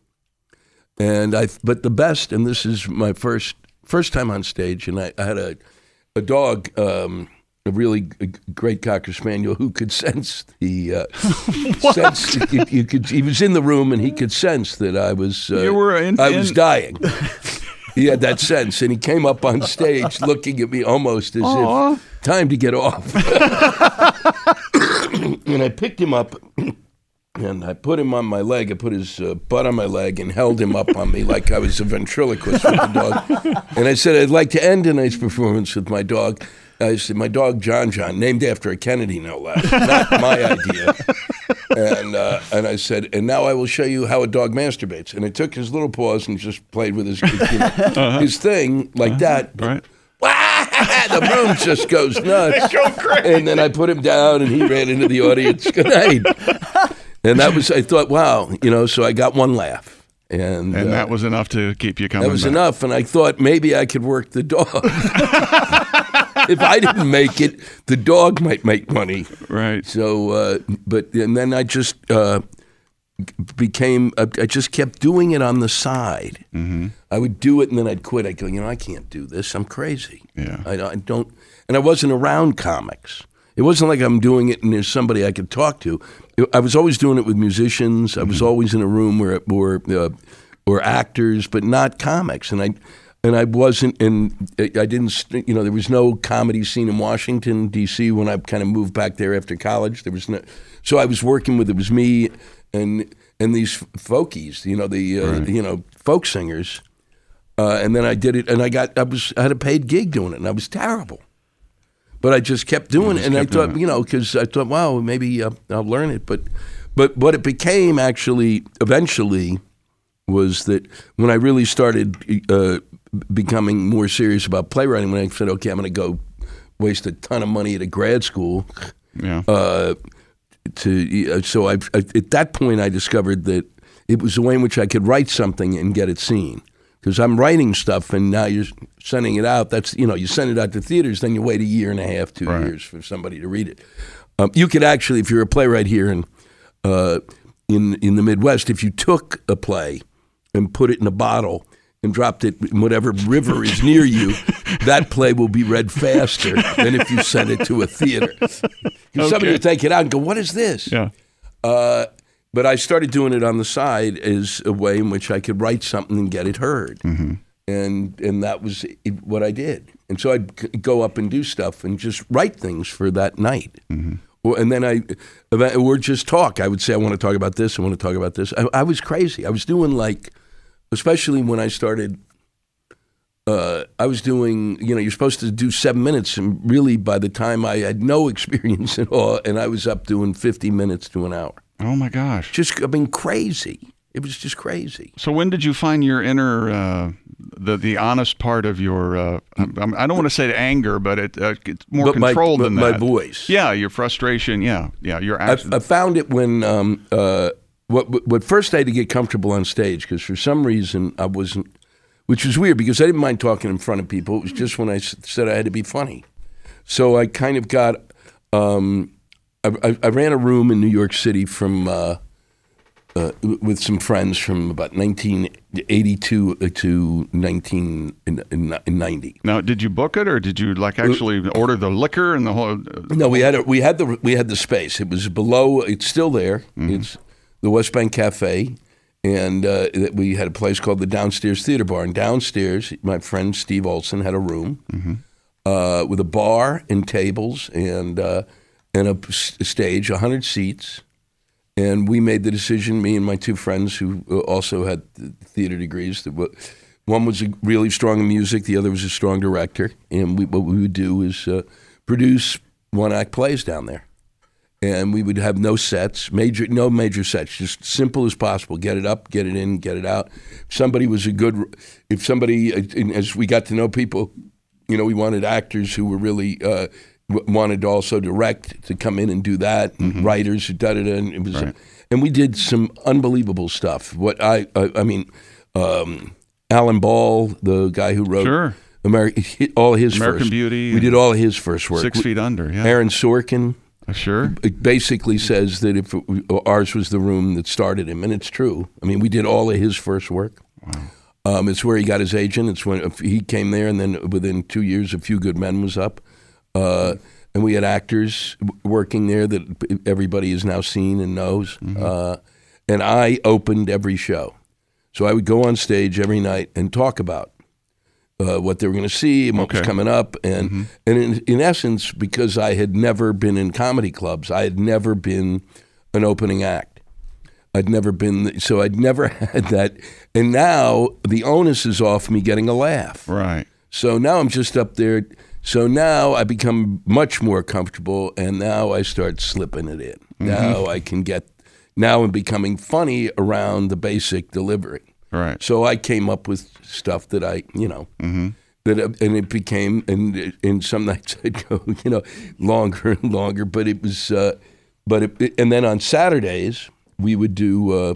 and I but the best, and this is my first first time on stage, and I, I had a a dog. Um, A really great Cocker Spaniel who could sense the uh, sense. You, you could. He was in the room and he could sense that I was. Uh, you were in, I was in... dying. He had that sense, and he came up on stage looking at me almost as Aww. if time to get off. And I picked him up. And I put him on my leg. I put his uh, butt on my leg and held him up on me like I was a ventriloquist with the dog. And I said, I'd like to end tonight's performance with my dog. I said, my dog, John John, named after a Kennedy, no less. Not my idea. And uh, and I said, and now I will show you how a dog masturbates. And I took his little paws and just played with his, you know, uh-huh. his thing like uh-huh. that. Right. The room just goes nuts. They go crazy. And then I put him down and he ran into the audience. Good night. And that was, I thought, wow, you know, so I got one laugh. And, and uh, that was enough to keep you coming That was back. enough. And I thought maybe I could work the dog. If I didn't make it, the dog might make money. Right. So, uh, but, and then I just uh, became, uh, I just kept doing it on the side. Mm-hmm. I would do it and then I'd quit. I'd go, you know, I can't do this. I'm crazy. Yeah. I, I don't, and I wasn't around comics. It wasn't like I'm doing it and there's somebody I could talk to. I was always doing it with musicians. I was mm-hmm. always in a room where where uh, or actors, but not comics. And I and I wasn't in. I didn't. You know, there was no comedy scene in Washington D C when I kind of moved back there after college. There was no. So I was working with. It was me and and these folkies. You know, the uh, right. you know folk singers. Uh, and then I did it, and I got. I was. I had a paid gig doing it, and I was terrible. But I just kept doing just it, and I thought, you know, because I thought, wow, maybe uh, I'll learn it. But, but what it became actually eventually was that when I really started uh, becoming more serious about playwriting, when I said, okay, I'm going to go waste a ton of money at a grad school. Yeah. Uh, to uh, so I at that point I discovered that it was a way in which I could write something and get it seen. Because I'm writing stuff and now you're sending it out. That's, you know, you send it out to theaters, then you wait a year and a half, two right. years for somebody to read it. Um, you could actually, if you're a playwright here in, uh, in in the Midwest, if you took a play and put it in a bottle and dropped it in whatever river is near you, that play will be read faster than if you sent it to a theater. Okay. Somebody would take it out and go, what is this? Yeah. Uh, but I started doing it on the side as a way in which I could write something and get it heard. Mm-hmm. And and that was what I did. And so I'd go up and do stuff and just write things for that night. Mm-hmm. Or, and then I, or just talk. I would say, I want to talk about this, I want to talk about this. I, I was crazy. I was doing like, especially when I started, uh, I was doing, you know, you're supposed to do seven minutes. And really by the time I had no experience at all, and I was up doing fifty minutes to an hour. Oh my gosh. Just, I mean, crazy. It was just crazy. So when did you find your inner, uh, the the honest part of your, uh, I, I don't want to say anger, but it, uh, it's more but controlled my, than my that. My voice. Yeah, your frustration. Yeah, yeah, your I, I found it when, um, uh, what, what first I had to get comfortable on stage because for some reason I wasn't, which was weird because I didn't mind talking in front of people. It was just when I said I had to be funny. So I kind of got, um, I, I, I ran a room in New York City from, uh, Uh, with some friends from about nineteen eighty-two to nineteen ninety. Now, did you book it, or did you like actually order the liquor and the whole? Uh, no, we had a, we had the we had the space. It was below. It's still there. Mm-hmm. It's the West Bank Cafe, and uh, we had a place called the Downstairs Theater Bar. And downstairs, my friend Steve Olson had a room mm-hmm. uh, with a bar and tables and uh, and a, a stage, a hundred seats. And we made the decision, me and my two friends who also had theater degrees, that one was really strong in music, the other was a strong director. And we, what we would do is uh, produce one-act plays down there. And we would have no sets, major, no major sets, just simple as possible. Get it up, get it in, get it out. If somebody was a good, if somebody, as we got to know people, you know, we wanted actors who were really uh, wanted to also direct to come in and do that, and mm-hmm. writers, da da da, and it was, right. and we did some unbelievable stuff. What I, I, I mean, um, Alan Ball, the guy who wrote sure. American, all his American first, Beauty, we did all his first work. Six Feet Under, yeah. Aaron Sorkin, uh, sure. It basically says that if it, ours was the room that started him, and it's true. I mean, we did all of his first work. Wow. Um, it's where he got his agent. It's when he came there, and then within two years, A Few Good Men was up. Uh, and we had actors working there that everybody has now seen and knows. Mm-hmm. Uh, and I opened every show. So I would go on stage every night and talk about uh, what they were going to see and what okay. was coming up. And mm-hmm. and in, in essence, because I had never been in comedy clubs, I had never been an opening act. I'd never been, so I'd never had that. And now the onus is off me getting a laugh. Right. So now I'm just up there. So now I become much more comfortable, and now I start slipping it in. Mm-hmm. Now I can get, now I'm becoming funny around the basic delivery. Right. So I came up with stuff that I, you know, mm-hmm. that, and it became, and and some nights I'd go, you know, longer and longer, but it was, uh, but it, and then on Saturdays we would do uh,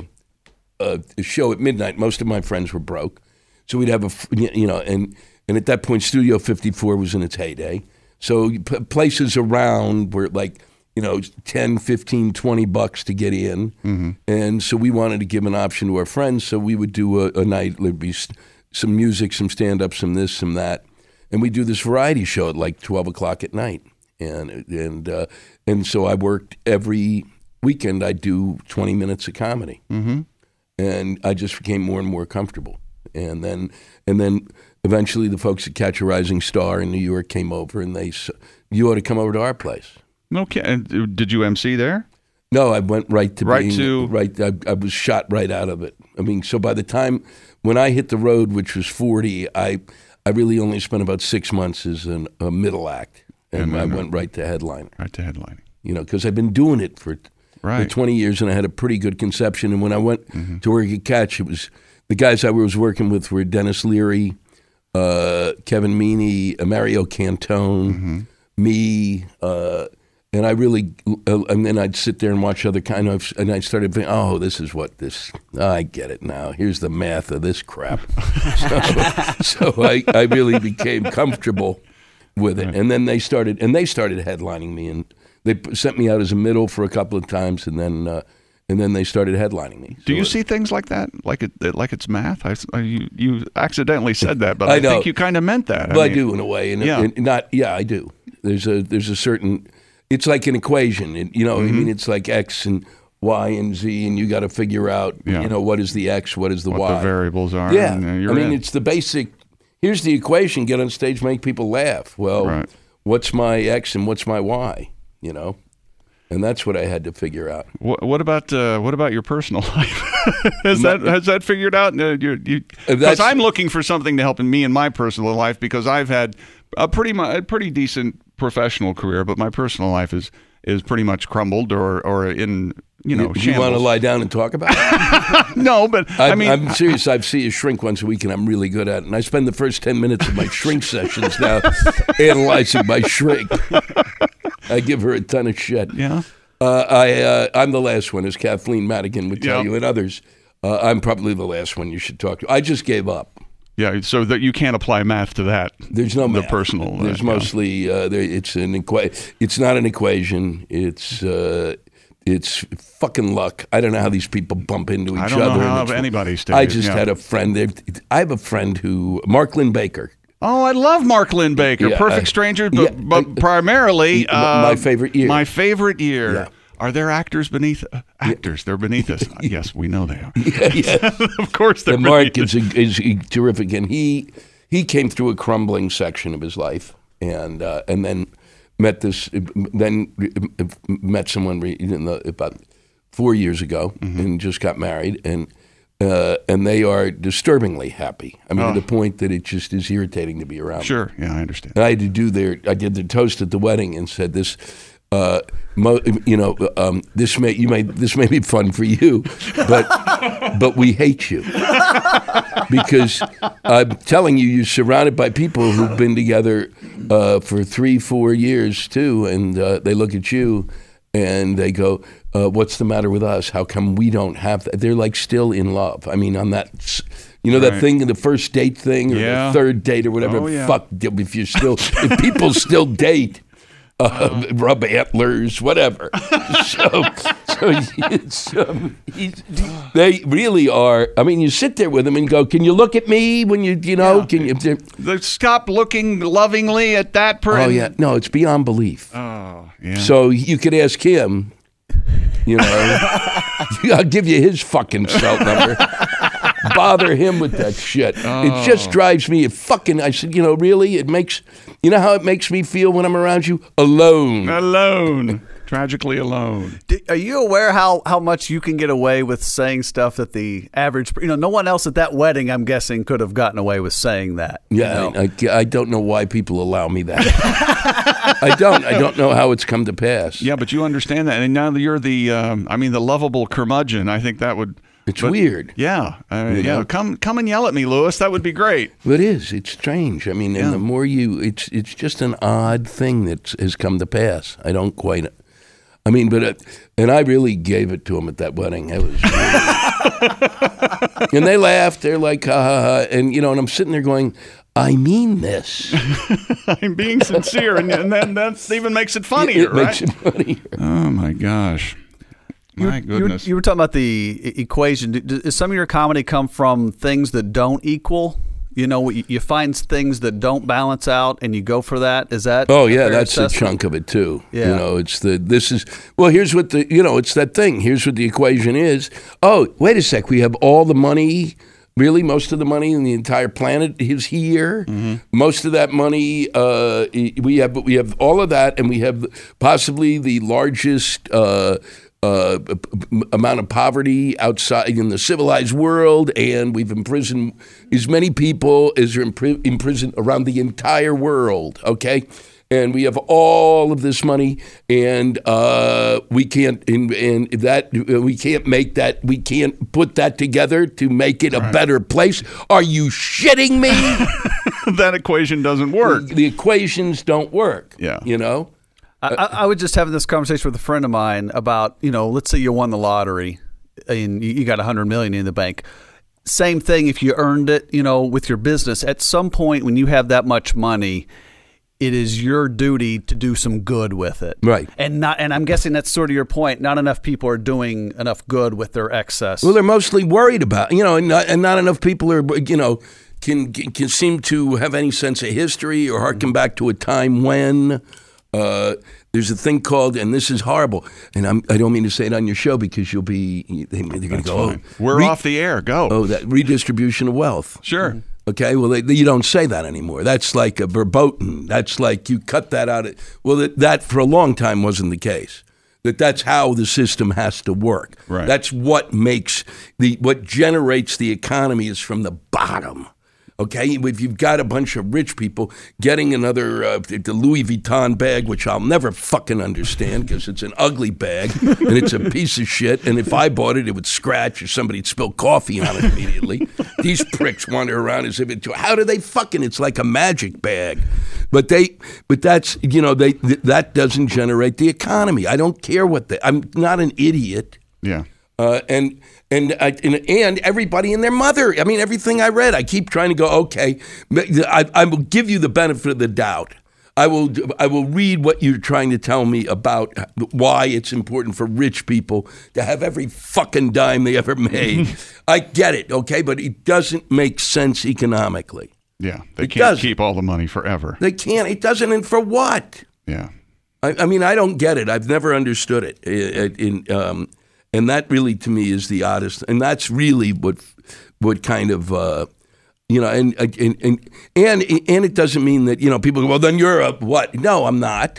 a show at midnight. Most of my friends were broke, so we'd have a, you know, and. And at that point, Studio fifty-four was in its heyday. So p- places around were like, you know, ten, fifteen, twenty bucks to get in. Mm-hmm. And so we wanted to give an option to our friends. So we would do a, a night, there'd be some music, some stand-up, some this, some that. And we'd do this variety show at like twelve o'clock at night. And and uh, and so I worked every weekend. I'd do twenty minutes of comedy. Mm-hmm. And I just became more and more comfortable. And then and then... Eventually, the folks at Catch a Rising Star in New York came over, and they said, you ought to come over to our place. Okay. And did you M C there? No, I went right to right being, to right. I, I was shot right out of it. I mean, so by the time when I hit the road, which was forty, I I really only spent about six months as an, a middle act, and, and I right. went right to headlining. Right to headlining. You know, because I've been doing it for, right. for twenty years, and I had a pretty good conception. And when I went mm-hmm. to work at Catch, it was the guys I was working with were Dennis Leary. Uh, Kevin Meaney, uh, Mario Cantone, mm-hmm. me, uh, and I really, uh, and then I'd sit there and watch other kind of, and I started thinking, oh, this is what this, oh, I get it now. Here's the math of this crap. so so I, I really became comfortable with it. Right. And then they started, and they started headlining me, and they sent me out as a middle for a couple of times, and then, uh, and then they started headlining me. Do So you it- see things like that, like it, like it's math? I, I- you, you accidentally said that, but I I, know. think you kind of meant that. Well, I, mean, do in a way, and, Yeah. and not. Yeah, I do. There's a there's a certain. It's like an equation. It, you know, Mm-hmm. I mean, it's like X and Y and Z, and you got to figure out. Yeah. You know, what is the X? What is the what Y? the variables are. Yeah, and, uh, you're I mean, in. it's the basic. Here's the equation: get on stage, make people laugh. Well, Right. what's my X and what's my Y? You know, and that's what I had to figure out. What, what about uh, what about your personal life? has that has that figured out? Uh, you, you, Uh, because that's- I'm looking for something to help in me in my personal life because I've had a pretty mu- a pretty decent professional career, but my personal life is is pretty much crumbled or or in you know. Do you want to shambles. lie down and talk about it? No, but I I'm, mean, I'm serious. I see a shrink once a week, and I'm really good at it. And I spend the first ten minutes of my shrink sessions now analyzing my shrink. I give her a ton of shit. yeah. Uh, I, uh, I'm the last one, as Kathleen Madigan would tell Yeah. you, and others. Uh, I'm probably the last one you should talk to. I just gave up. Yeah, so that you can't apply math to that. There's no the math. personal. uh, There's yeah. mostly uh, there, it's an equa- It's not an equation. It's uh, it's fucking luck. I don't know how these people bump into each I don't know other. and how it's- anybody's I doing it, just yeah. had a friend. there- I have a friend who Mark Lynn Baker. Oh, I love Mark Lynn Baker. Yeah, Perfect I- Strangers, but, yeah, but I- primarily M- my uh, favorite year. My favorite year. Yeah. Are there actors beneath uh, actors? They're beneath us. Yes, we know they are. Yeah, yeah. Of course, they're And Mark beneath is, a, is a terrific, and he he came through a crumbling section of his life, and uh, and then met this, then met someone re- in the, about four years ago, Mm-hmm. and just got married, and uh, and they are disturbingly happy. I mean, Oh. to the point that it just is irritating to be around. Sure. Yeah, I understand. And I had to do their, I did the toast at the wedding and said this, uh, mo, you know, um, this may you may this may be fun for you, but but we hate you because I'm telling you, you're surrounded by people who've been together uh, for three, four years too, and uh, they look at you and they go, uh, "What's the matter with us? How come we don't have that?" They're like still in love. I mean, on that. s- You know that Right. thing, the first date thing, or Yeah. the third date, or whatever. Oh, yeah. Fuck, if you still, if people still date, uh, rub antlers, whatever. so, so it's, um, he's, they really are. I mean, you sit there with them and go, "Can you look at me when you, you know, Yeah. can you?" They stop looking lovingly at that person. Oh yeah, no, it's beyond belief. Oh, yeah. So you could ask him. You know, I'll give you his fucking cell number. Bother him with that shit. It just drives me fucking. I said, you know, really, it makes. You know how it makes me feel when I'm around you? Alone. alone. Tragically alone. Do- Are you aware how, how much you can get away with saying stuff that the average, you know, no one else at that wedding, I'm guessing, could have gotten away with saying that. you Yeah, know? I, I, I don't know why people allow me that. I don't. I don't know how it's come to pass. Yeah, but you understand that, and now that you're the, um, I mean, the lovable curmudgeon. I think that would. It's but- weird. Yeah, I mean, You yeah. know? Come, come and yell at me, Lewis. That would be great. It is. It's strange. I mean, Yeah. and the more you, it's it's just an odd thing that has come to pass. I don't quite. I mean, but uh, and I really gave it to him at that wedding. It was, really, and they laughed. They're like, ha ha ha, and you know, and I'm sitting there going, I mean this. I'm being sincere, and, and then that even makes it funnier, It right? makes it funnier. Oh my gosh, my You were- goodness. You were talking about the e- equation. Do- Does some of your comedy come from things that don't equal? You know, you you find things that don't balance out, and you go for that. Is that? Oh a yeah, fair that's a assessment? chunk of it too. Yeah. You know, it's the this is well. Here's what the you know it's that thing. Here's what the equation is. Oh, wait a sec. We have all the money. Really, most of the money in the entire planet is here. Mm-hmm. Most of that money, uh, we have. We have all of that, and we have possibly the largest. Uh, Uh, p- p- amount of poverty outside in the civilized world, and we've imprisoned as many people as are impri- imprisoned around the entire world. Okay, and we have all of this money, and uh, we can't, and, and that we can't make that, we can't put that together to make it a better place. Are you shitting me? that equation doesn't work. The equations don't work. Yeah. you know. I, I I was just having this conversation with a friend of mine about, you know, let's say you won the lottery and you you got a hundred million in the bank. Same thing if you earned it, you know, with your business. At some point when you have that much money, it is your duty to do some good with it. Right. And not and I'm guessing that's sort of your point. Not enough people are doing enough good with their excess. Well, they're mostly worried about, you know, and not, and not enough people are, you know, can can seem to have any sense of history or harken back to a time when uh, there's a thing called, and this is horrible, and I'm, I don't mean to say it on your show because you'll be, they're going to go, Fine. oh, We're re- off the air. Go. Oh, that redistribution of wealth. Sure. Okay, well, they, you don't say that anymore. That's like a verboten. That's like you cut that out. Of, well, that, that for a long time wasn't the case. That that's how the system has to work. Right. That's what makes the what generates the economy is from the bottom. Okay, if you've got a bunch of rich people getting another uh, the Louis Vuitton bag, which I'll never fucking understand because it's an ugly bag and it's a piece of shit. And if I bought it, it would scratch or somebody'd spill coffee on it immediately. These pricks wander around as if it. How do they fucking? It's like a magic bag, but they. But that's you know they th- that doesn't generate the economy. I don't care what they. I'm not an idiot. Yeah. Uh, and and, I, and and everybody and their mother. I mean, everything I read, I keep trying to go. Okay, I, I will give you the benefit of the doubt. I will I will read what you're trying to tell me about why it's important for rich people to have every fucking dime they ever made. I get it, okay, but it doesn't make sense economically. Yeah. They It can't doesn't. keep all the money forever. They can't. It doesn't. And for what? Yeah. I, I mean, I don't get it. I've never understood it. In, in um, And that really, to me, is the oddest. And that's really what, what kind of, uh, you know, and and, and and and it doesn't mean that, you know, people go, well, then you're a what? No, I'm not.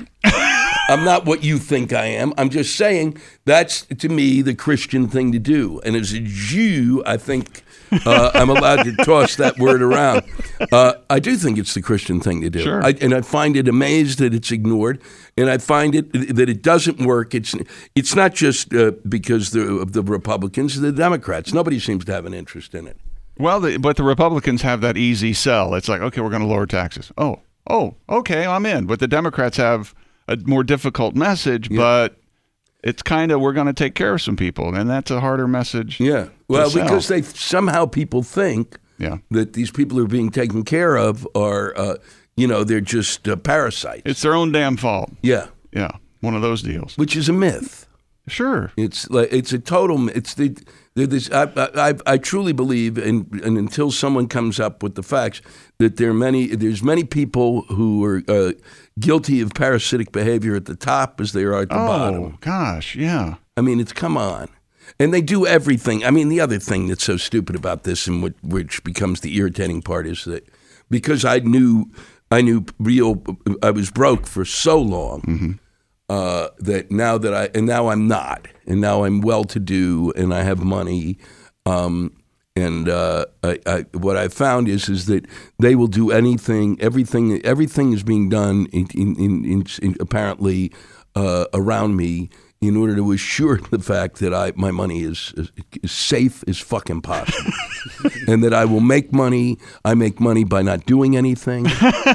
I'm not what you think I am. I'm just saying that's, to me, the Christian thing to do. And as a Jew, I think uh, I'm allowed to toss that word around. Uh, I do think it's the Christian thing to do. Sure. I, and I find it amazed that it's ignored. And I find it that it doesn't work. It's it's not just uh, because the, of the Republicans, the Democrats. Nobody seems to have an interest in it. Well, the, but the Republicans have that easy sell. It's like, okay, we're going to lower taxes. Oh, oh, okay, I'm in. But the Democrats have a more difficult message, Yeah. but it's kind of, we're going to take care of some people. And that's a harder message. Yeah. Well, to sell. because they somehow people think Yeah. that these people who are being taken care of are, uh, you know, they're just uh, parasites. It's their own damn fault. yeah. Yeah. One of those deals. Which is a myth. Sure. It's like it's a total. It's the. This, I, I I truly believe, and, and until someone comes up with the facts, that there are many. There's many people who are uh, guilty of parasitic behavior at the top as they are at the Oh, bottom. gosh. Yeah. I mean, it's come on, and they do everything. I mean, the other thing that's so stupid about this, and what, which becomes the irritating part, is that because I knew I knew real, I was broke for so long. Mm-hmm. Uh, that now that I and now I'm not, and now I'm well-to-do, and I have money, um, and uh, I, I, what I found is is that they will do anything, everything, everything is being done in, in, in, in apparently uh, around me in order to assure the fact that I my money is, is, is safe as fucking possible, and that I will make money. I make money by not doing anything.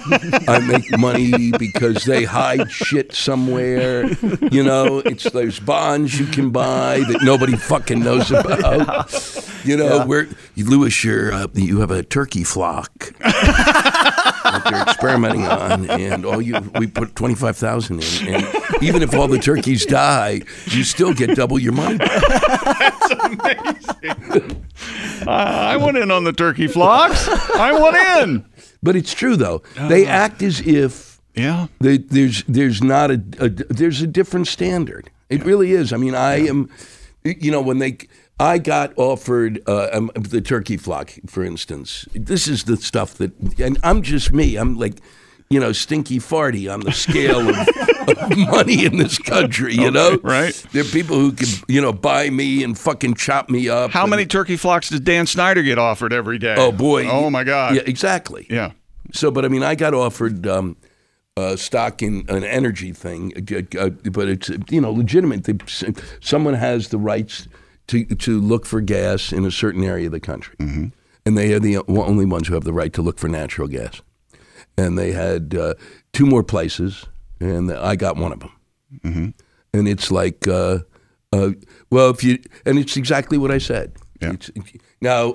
I make money because they hide shit somewhere. You know, it's there's bonds you can buy that nobody fucking knows about. You know, Yeah. where Lewis, you're, uh, you have a turkey flock that they're experimenting on, and all you we put twenty five thousand in, and even if all the turkeys die, you still get double your money back. That's amazing. uh, I went in on the turkey flocks. I went in. But it's true though. They act as if Yeah. they, there's there's not a, a there's a different standard. It really is. I mean, I am, you know, when they. I got offered uh, um, the turkey flock, for instance. This is the stuff that, and I'm just me. I'm like, you know, stinky farty on the scale of, of money in this country, you know? Okay, right. There are people who can, you know, buy me and fucking chop me up. How and, many turkey flocks does Dan Snyder get offered every day? Oh, boy. Oh, my God. Yeah, exactly. Yeah. So, but I mean, I got offered um, uh, stock in an energy thing, uh, uh, but it's, you know, legitimate. They, someone has the rights to to look for gas in a certain area of the country. Mm-hmm. And they are the only ones who have the right to look for natural gas. And they had uh, two more places, and I got one of them. Mm-hmm. And it's like, uh, uh, well, if you, and it's exactly what I said. Yeah. It's, now,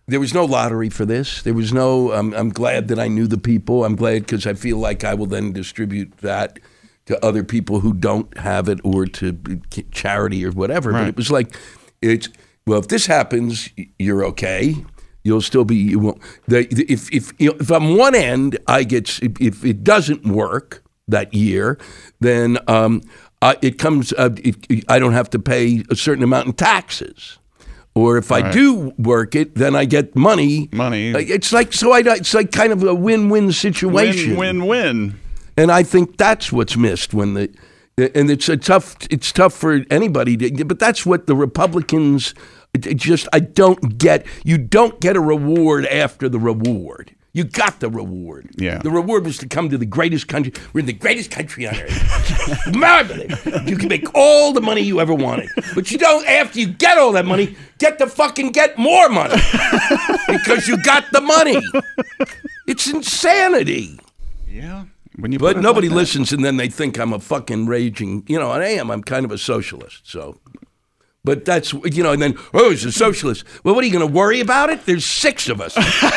there was no lottery for this. There was no. I'm, I'm glad that I knew the people. I'm glad because I feel like I will then distribute that to other people who don't have it or to charity or whatever. Right. But it was like, it's well, if this happens, you're okay. You'll still be. You won't. The, if if you know, if on one end I get if, if it doesn't work that year, then um, uh, it comes. Uh, it, I don't have to pay a certain amount in taxes. Or if I Right. do work it, then I get money. Money. It's like so. I it's like kind of a win-win situation. Win, win, win. And I think that's what's missed when the, and it's a tough, it's tough for anybody to, but that's what the Republicans, it, it just, I don't get, you don't get a reward after the reward. You got the reward. Yeah. The reward was to come to the greatest country. We're in the greatest country on earth. Marvelous. You can make all the money you ever wanted. But you don't, after you get all that money, get to fucking get more money. Because you got the money. It's insanity. Yeah. When you But put it nobody like that. listens, and then they think I'm a fucking raging, you know, and I am. I'm kind of a socialist, so. But that's, you know, and then, oh, he's a socialist. Well, what are you going to worry about it? There's six of us.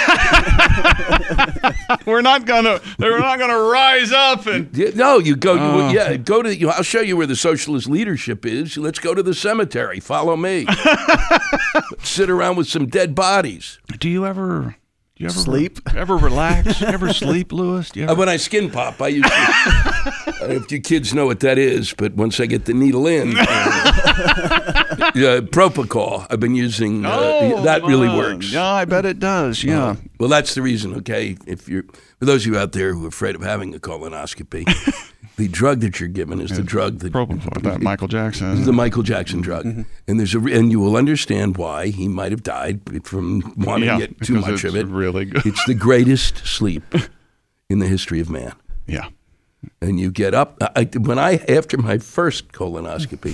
We're not gonna. We're not gonna rise up and. Yeah, no, you go, Oh. yeah, go to, you know, I'll show you where the socialist leadership is. Let's go to the cemetery. Follow me. Sit around with some dead bodies. Do you ever? Do you ever Sleep? Ever relax? Ever sleep, Lewis? Do you Uh, ever? when I skin pop, I used to. I don't know if you kids know what that is, but once I get the needle in, uh, uh, Propofol, I've been using. Uh, Oh, that really my. works. Yeah, I bet it does. Yeah. Uh, well, that's the reason. Okay, if you're for those of you out there who are afraid of having a colonoscopy, the drug that you're given is the drug that Propofol, that Michael Jackson. is the Michael Jackson drug, Mm-hmm. and there's a re- and you will understand why he might have died from wanting Yeah, to get too because much it's of it. really good. It's the greatest sleep in the history of man. Yeah. And you get up. I, when I after my first colonoscopy,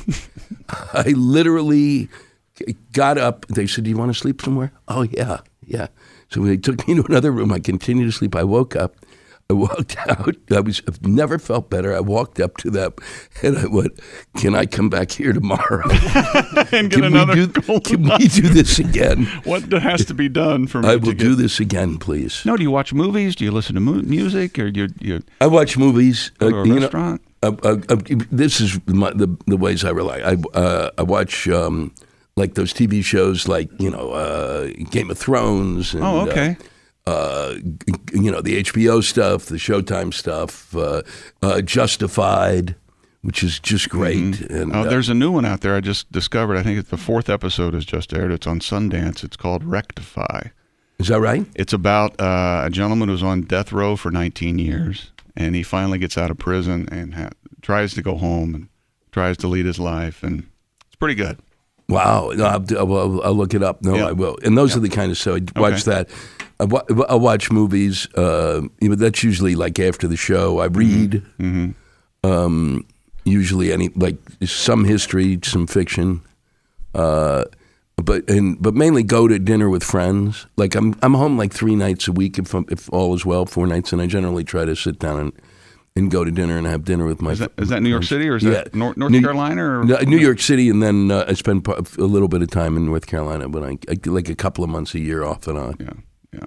I literally got up. They said, "Do you want to sleep somewhere?" Oh yeah, yeah. So they took me to another room. I continued to sleep. I woke up. I walked out. I was. I've never felt better. I walked up to them, and I went, "Can I come back here tomorrow? And get Can another. we do? Can we do this again? What has to be done for me I to will get- do this again, please." No, do you watch movies? Do you listen to mu- music, or you you I watch movies. go to uh, a you know, restaurant? Uh, uh, uh, this is my, the the ways I rely. I uh, I watch um, like those T V shows, like you know uh, Game of Thrones. And, Oh, okay. Uh, uh, you know the H B O stuff, the Showtime stuff, uh, uh, Justified, which is just great. And Oh, uh, there's a new one out there I just discovered. I think it's the fourth episode has just aired. It's on Sundance. It's called Rectify. is that right? It's about uh, a gentleman who's on death row for nineteen years, and he finally gets out of prison and ha- tries to go home and tries to lead his life, and it's pretty good. Wow, no, I'll, I'll, I'll look it up. No, Yeah. I will. And those are the kind of so I watch that. I, wa- I watch movies. Uh, you know, that's usually like after the show. I read. Mm-hmm. Um, usually any like some history, some fiction. Uh, but and but mainly go to dinner with friends. Like I'm I'm home like three nights a week if I'm, if all is well, four nights, and I generally try to sit down and. And go to dinner and have dinner with my. Is that, is that New York City or is Yeah. that North, North New- Carolina? Or? No, New York City, and then uh, I spend pa- a little bit of time in North Carolina, but I, I get like a couple of months a year off and on. Yeah, yeah.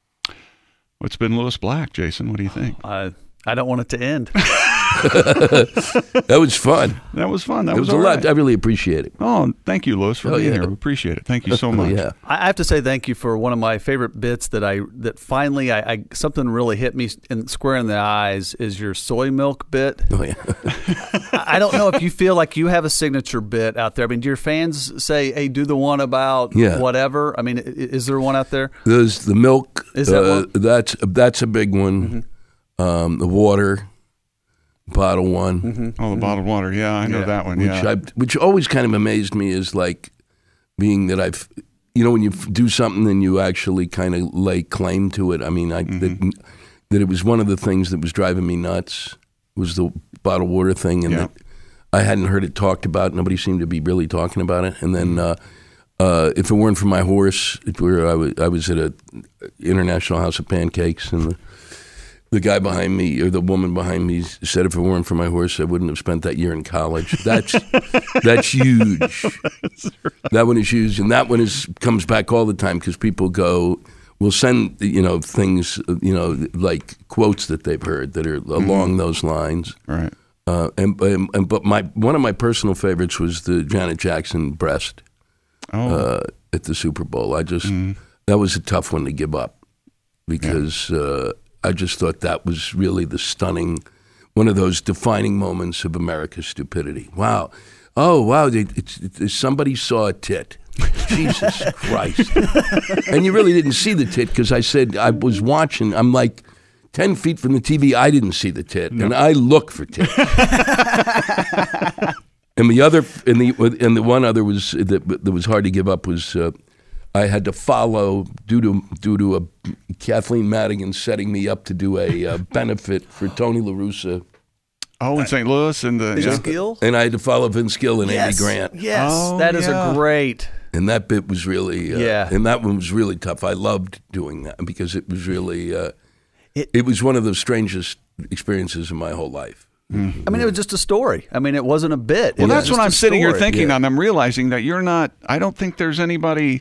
Well, it's been Lewis Black, Jason. What do you think? I I don't want it to end. That was fun. That was fun. That It was, was a all lot. right. I really appreciate it. Oh, thank you, Lewis, for Oh, being yeah. here. We appreciate it. Thank you so much. Oh, yeah. I I have to say thank you for one of my favorite bits that I that finally I, I something really hit me in, square in the eyes is your soy milk bit. Oh yeah. I I don't know if you feel like you have a signature bit out there. I mean, do your fans say, "Hey, do the one about Yeah. whatever"? I mean, i- is there one out there? There's the milk. Is that uh, one? that's that's a big one. Mm-hmm. Um, the water bottle one. Mm-hmm. Oh, the bottled water. Yeah, I know Yeah. that one. which Yeah. I, which always kind of amazed me is like being that I've, you know, when you f- do something and you actually kind of lay claim to it. I mean, I Mm-hmm. that, that it was one of the things that was driving me nuts was the bottled water thing, and Yeah. that I hadn't heard it talked about. Nobody seemed to be really talking about it, and Mm-hmm. then. Uh, uh, if it weren't for my horse, it were I was I was at a International House of Pancakes, and the, the guy behind me or the woman behind me said, if it weren't for my horse, I wouldn't have spent that year in college. That's that's huge. That one is huge, and that one is comes back all the time because people go, will send you know things you know like quotes that they've heard that are along mm-hmm. those lines. Right. Uh, and, and and but my one of my personal favorites was the Janet Jackson breast oh. uh, at the Super Bowl. I just mm-hmm. that was a tough one to give up because. Yeah. Uh, I just thought that was really the stunning, one of those defining moments of America's stupidity. Wow. Oh, wow. It, it's, it's, somebody saw a tit. Jesus Christ. And you really didn't see the tit because I said I was watching. I'm like ten feet from the T V. I didn't see the tit. No. And I look for tit. And the other, and the, and the one other was that, that was hard to give up was uh, I had to follow due to due to a Kathleen Madigan setting me up to do a uh, benefit for Tony La Russa. Oh, in Saint Louis and the Vince yeah. Gill, and I had to follow Vince Gill and yes. Andy Grant. Yes, oh, that is yeah. a great. And that bit was really, uh, yeah. And that one was really tough. I loved doing that because it was really, uh, it, it was one of the strangest experiences in my whole life. Mm-hmm. I mean, it was just a story. I mean, it wasn't a bit. Well, it that's what I'm sitting story. here thinking, yeah. and I'm realizing that you're not. I don't think there's anybody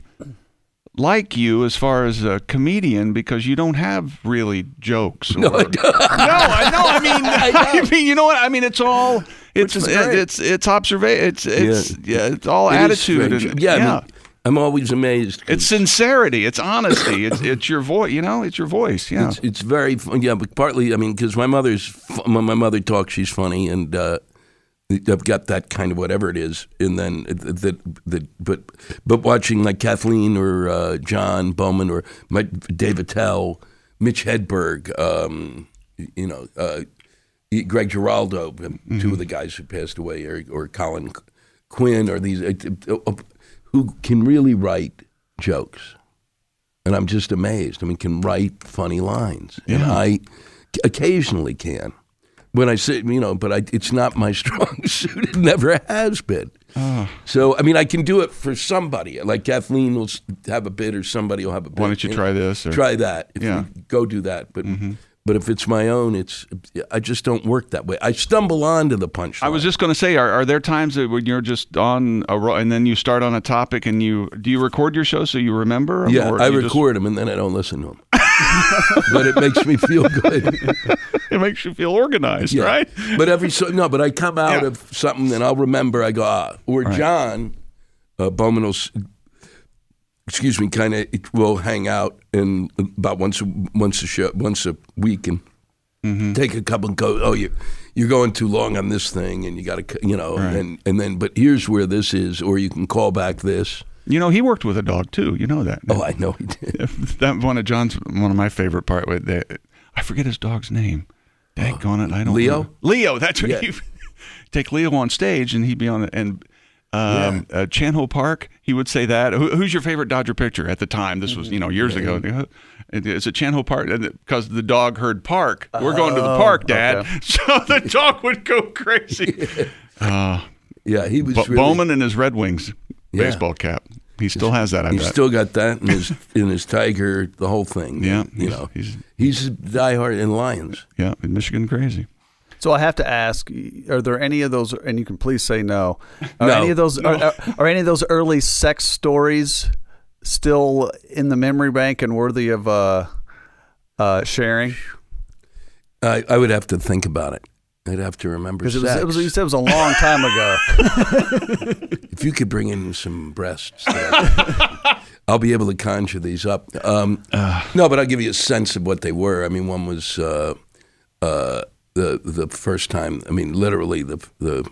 like you as far as a comedian because you don't have really jokes. Or, No, I don't. no, I know. I mean, I, I mean, you know what? I mean, it's all. It's Which is it, great. it's it's observation. It's it's yeah. Yeah. It's all It is attitude. strange. And, yeah, yeah. I mean, I'm always amazed. 'cause It's sincerity. It's honesty. It's it's your voice. You know, it's your voice. Yeah. It's, it's very fun. Yeah, but partly, I mean, because my mother's when my mother talks, she's funny, and uh, I've got that kind of whatever it is. And then that that but but watching like Kathleen or uh, John Bowman or my, Dave Attell, Mitch Hedberg, um, you know, uh, Greg Giraldo, mm-hmm. two of the guys who passed away, or, or Colin Quinn, or these. Uh, uh, who can really write jokes. And I'm just amazed. I mean, can write funny lines. Yeah. And I occasionally can. When I say, you know, but I, it's not my strong suit. It never has been. Oh. So, I mean, I can do it for somebody. Like Kathleen will have a bit or somebody will have a bit. Why don't you, you try know, this? Or? Try that. If yeah. you go do that. But mm-hmm. but if it's my own, it's I just don't work that way. I stumble onto the punchline. I was just going to say, are, are there times that when you're just on a ro- and then you start on a topic and you do you record your show so you remember them? Yeah, or I you record just... them and then I don't listen to them. But it makes me feel good. It makes you feel organized, yeah. right? But every so no, but I come out yeah. of something and I'll remember. I go, ah. Or right. John uh, Bowman will. Excuse me, kind of. We'll hang out and about once a, once a show, once a week, and mm-hmm. take a couple and go. Oh, you you're going too long on this thing, and you got to, you know, right. and and then. But here's where this is, or you can call back this. You know, he worked with a dog too. You know that. Oh, I know he did. That one of John's one of my favorite part. With that, I forget his dog's name. Daggone it, I don't. Leo. Remember. Leo. That's what yeah. you take Leo on stage, and he'd be on the and. Um, yeah. uh, Chan-Ho Park, he would say that. Who, who's your favorite Dodger pitcher at the time? This was, you know, years yeah. ago. It's a Chan-Ho Park because the dog heard park. We're going to the park, Dad. Okay. So the dog would go crazy. Uh, yeah, he was B- really, Bowman in his Red Wings yeah. baseball cap. He still has that. I he's bet. still got that in his in his Tiger, the whole thing. Yeah, you he's, know, he's he's diehard in Lions. Yeah, in Michigan crazy. So I have to ask: are there any of those? And you can please say no. Are no. any of those? No. Are, are any of those early sex stories still in the memory bank and worthy of uh, uh, sharing? I, I would have to think about it. I'd have to remember sex. It was, it was, you said it was a long time ago. If you could bring in some breasts, I'll be able to conjure these up. Um, uh, no, but I'll give you a sense of what they were. I mean, one was. Uh, uh, The the first time, I mean, literally the the.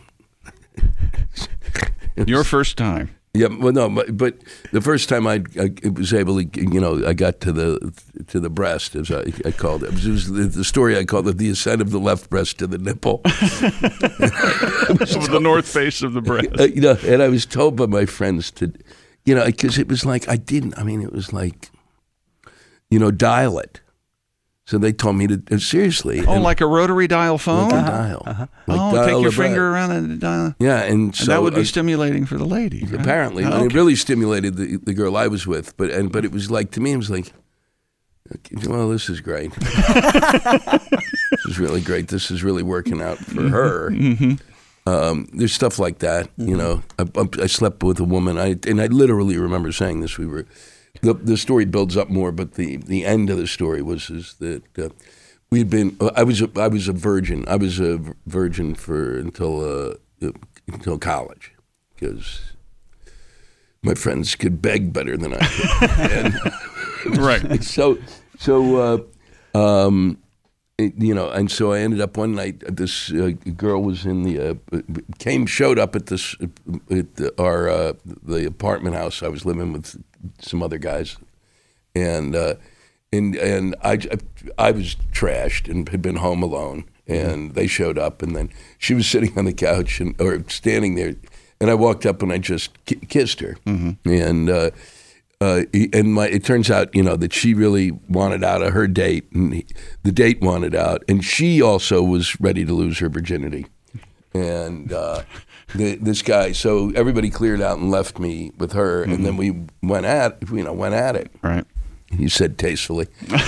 Your first time. Yeah, well, no, but, but the first time I, I was able to, you know, I got to the to the breast, as I, I called it. It was, it was the, the story I called it, the ascent of the left breast to the nipple. So the north face of the breast. Uh, you know, and I was told by my friends to, you know, because it was like I didn't. I mean, it was like, you know, dial it. So they told me to uh, seriously. Oh, like a rotary dial phone? Like a uh-huh. dial. Uh-huh. Like oh, dial take your the finger breath. around and dial. Yeah, and, so and that would be uh, stimulating for the lady. Right? Apparently, oh, and okay. it really stimulated the the girl I was with. But and but it was like to me, it was like, Okay, well, this is great. This is really great. This is really working out for her. Mm-hmm. Um, there's stuff like that, mm-hmm. you know. I, I slept with a woman, I, and I literally remember saying this. We were, the the story builds up more, but the, the end of the story was is that uh, we'd been. I was a, I was a virgin. I was a virgin for until uh, until college, because my friends could beg better than I could. and, right. So so. Uh, um, It, you know, and so I ended up one night. This uh, girl was in the uh, came showed up at this at the, our uh, the apartment house I was living with some other guys, and uh, and and I I was trashed and had been home alone, and mm-hmm. they showed up, and then she was sitting on the couch and or standing there, and I walked up and I just k- kissed her, mm-hmm. and. Uh, Uh, and my, it turns out, you know, that she really wanted out of her date, and he, the date wanted out, and she also was ready to lose her virginity. And uh, the, this guy, so everybody cleared out and left me with her, mm-hmm. and then we went at, you know, went at it. Right. He said tastefully.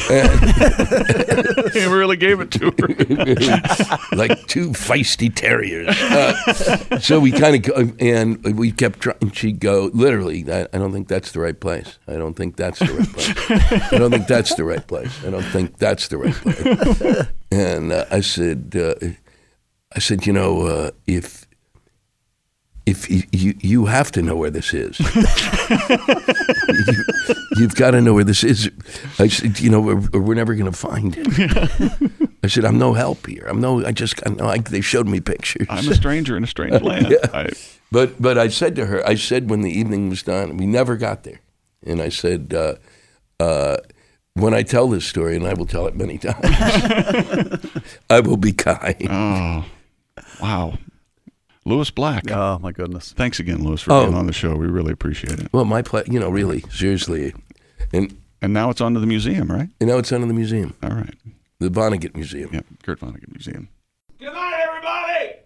He really gave it to her. Like two feisty terriers. Uh, so we kind of, and we kept trying. She'd go, literally, I, I don't think that's the right place. I don't think that's the right place. I don't think that's the right place. I don't think that's the right place. And uh, I said, uh, I said, you know, uh, if, If you, you you have to know where this is, you, you've got to know where this is. I said, you know, we're, we're never going to find it. I said, I'm no help here. I'm no. I just I know. I, they showed me pictures. I'm a stranger in a strange land. Yeah. I, but but I said to her, I said when the evening was done, we never got there, and I said, uh, uh, when I tell this story, and I will tell it many times, I will be kind. Oh, wow. Lewis Black. Oh, my goodness. Thanks again, Lewis, for oh. being on the show. We really appreciate it. Well, my pleasure. You know, really, seriously. And and now it's on to the museum, right? And now it's on to the museum. All right. The Vonnegut Museum. Yep, Kurt Vonnegut Museum. Good night, everybody!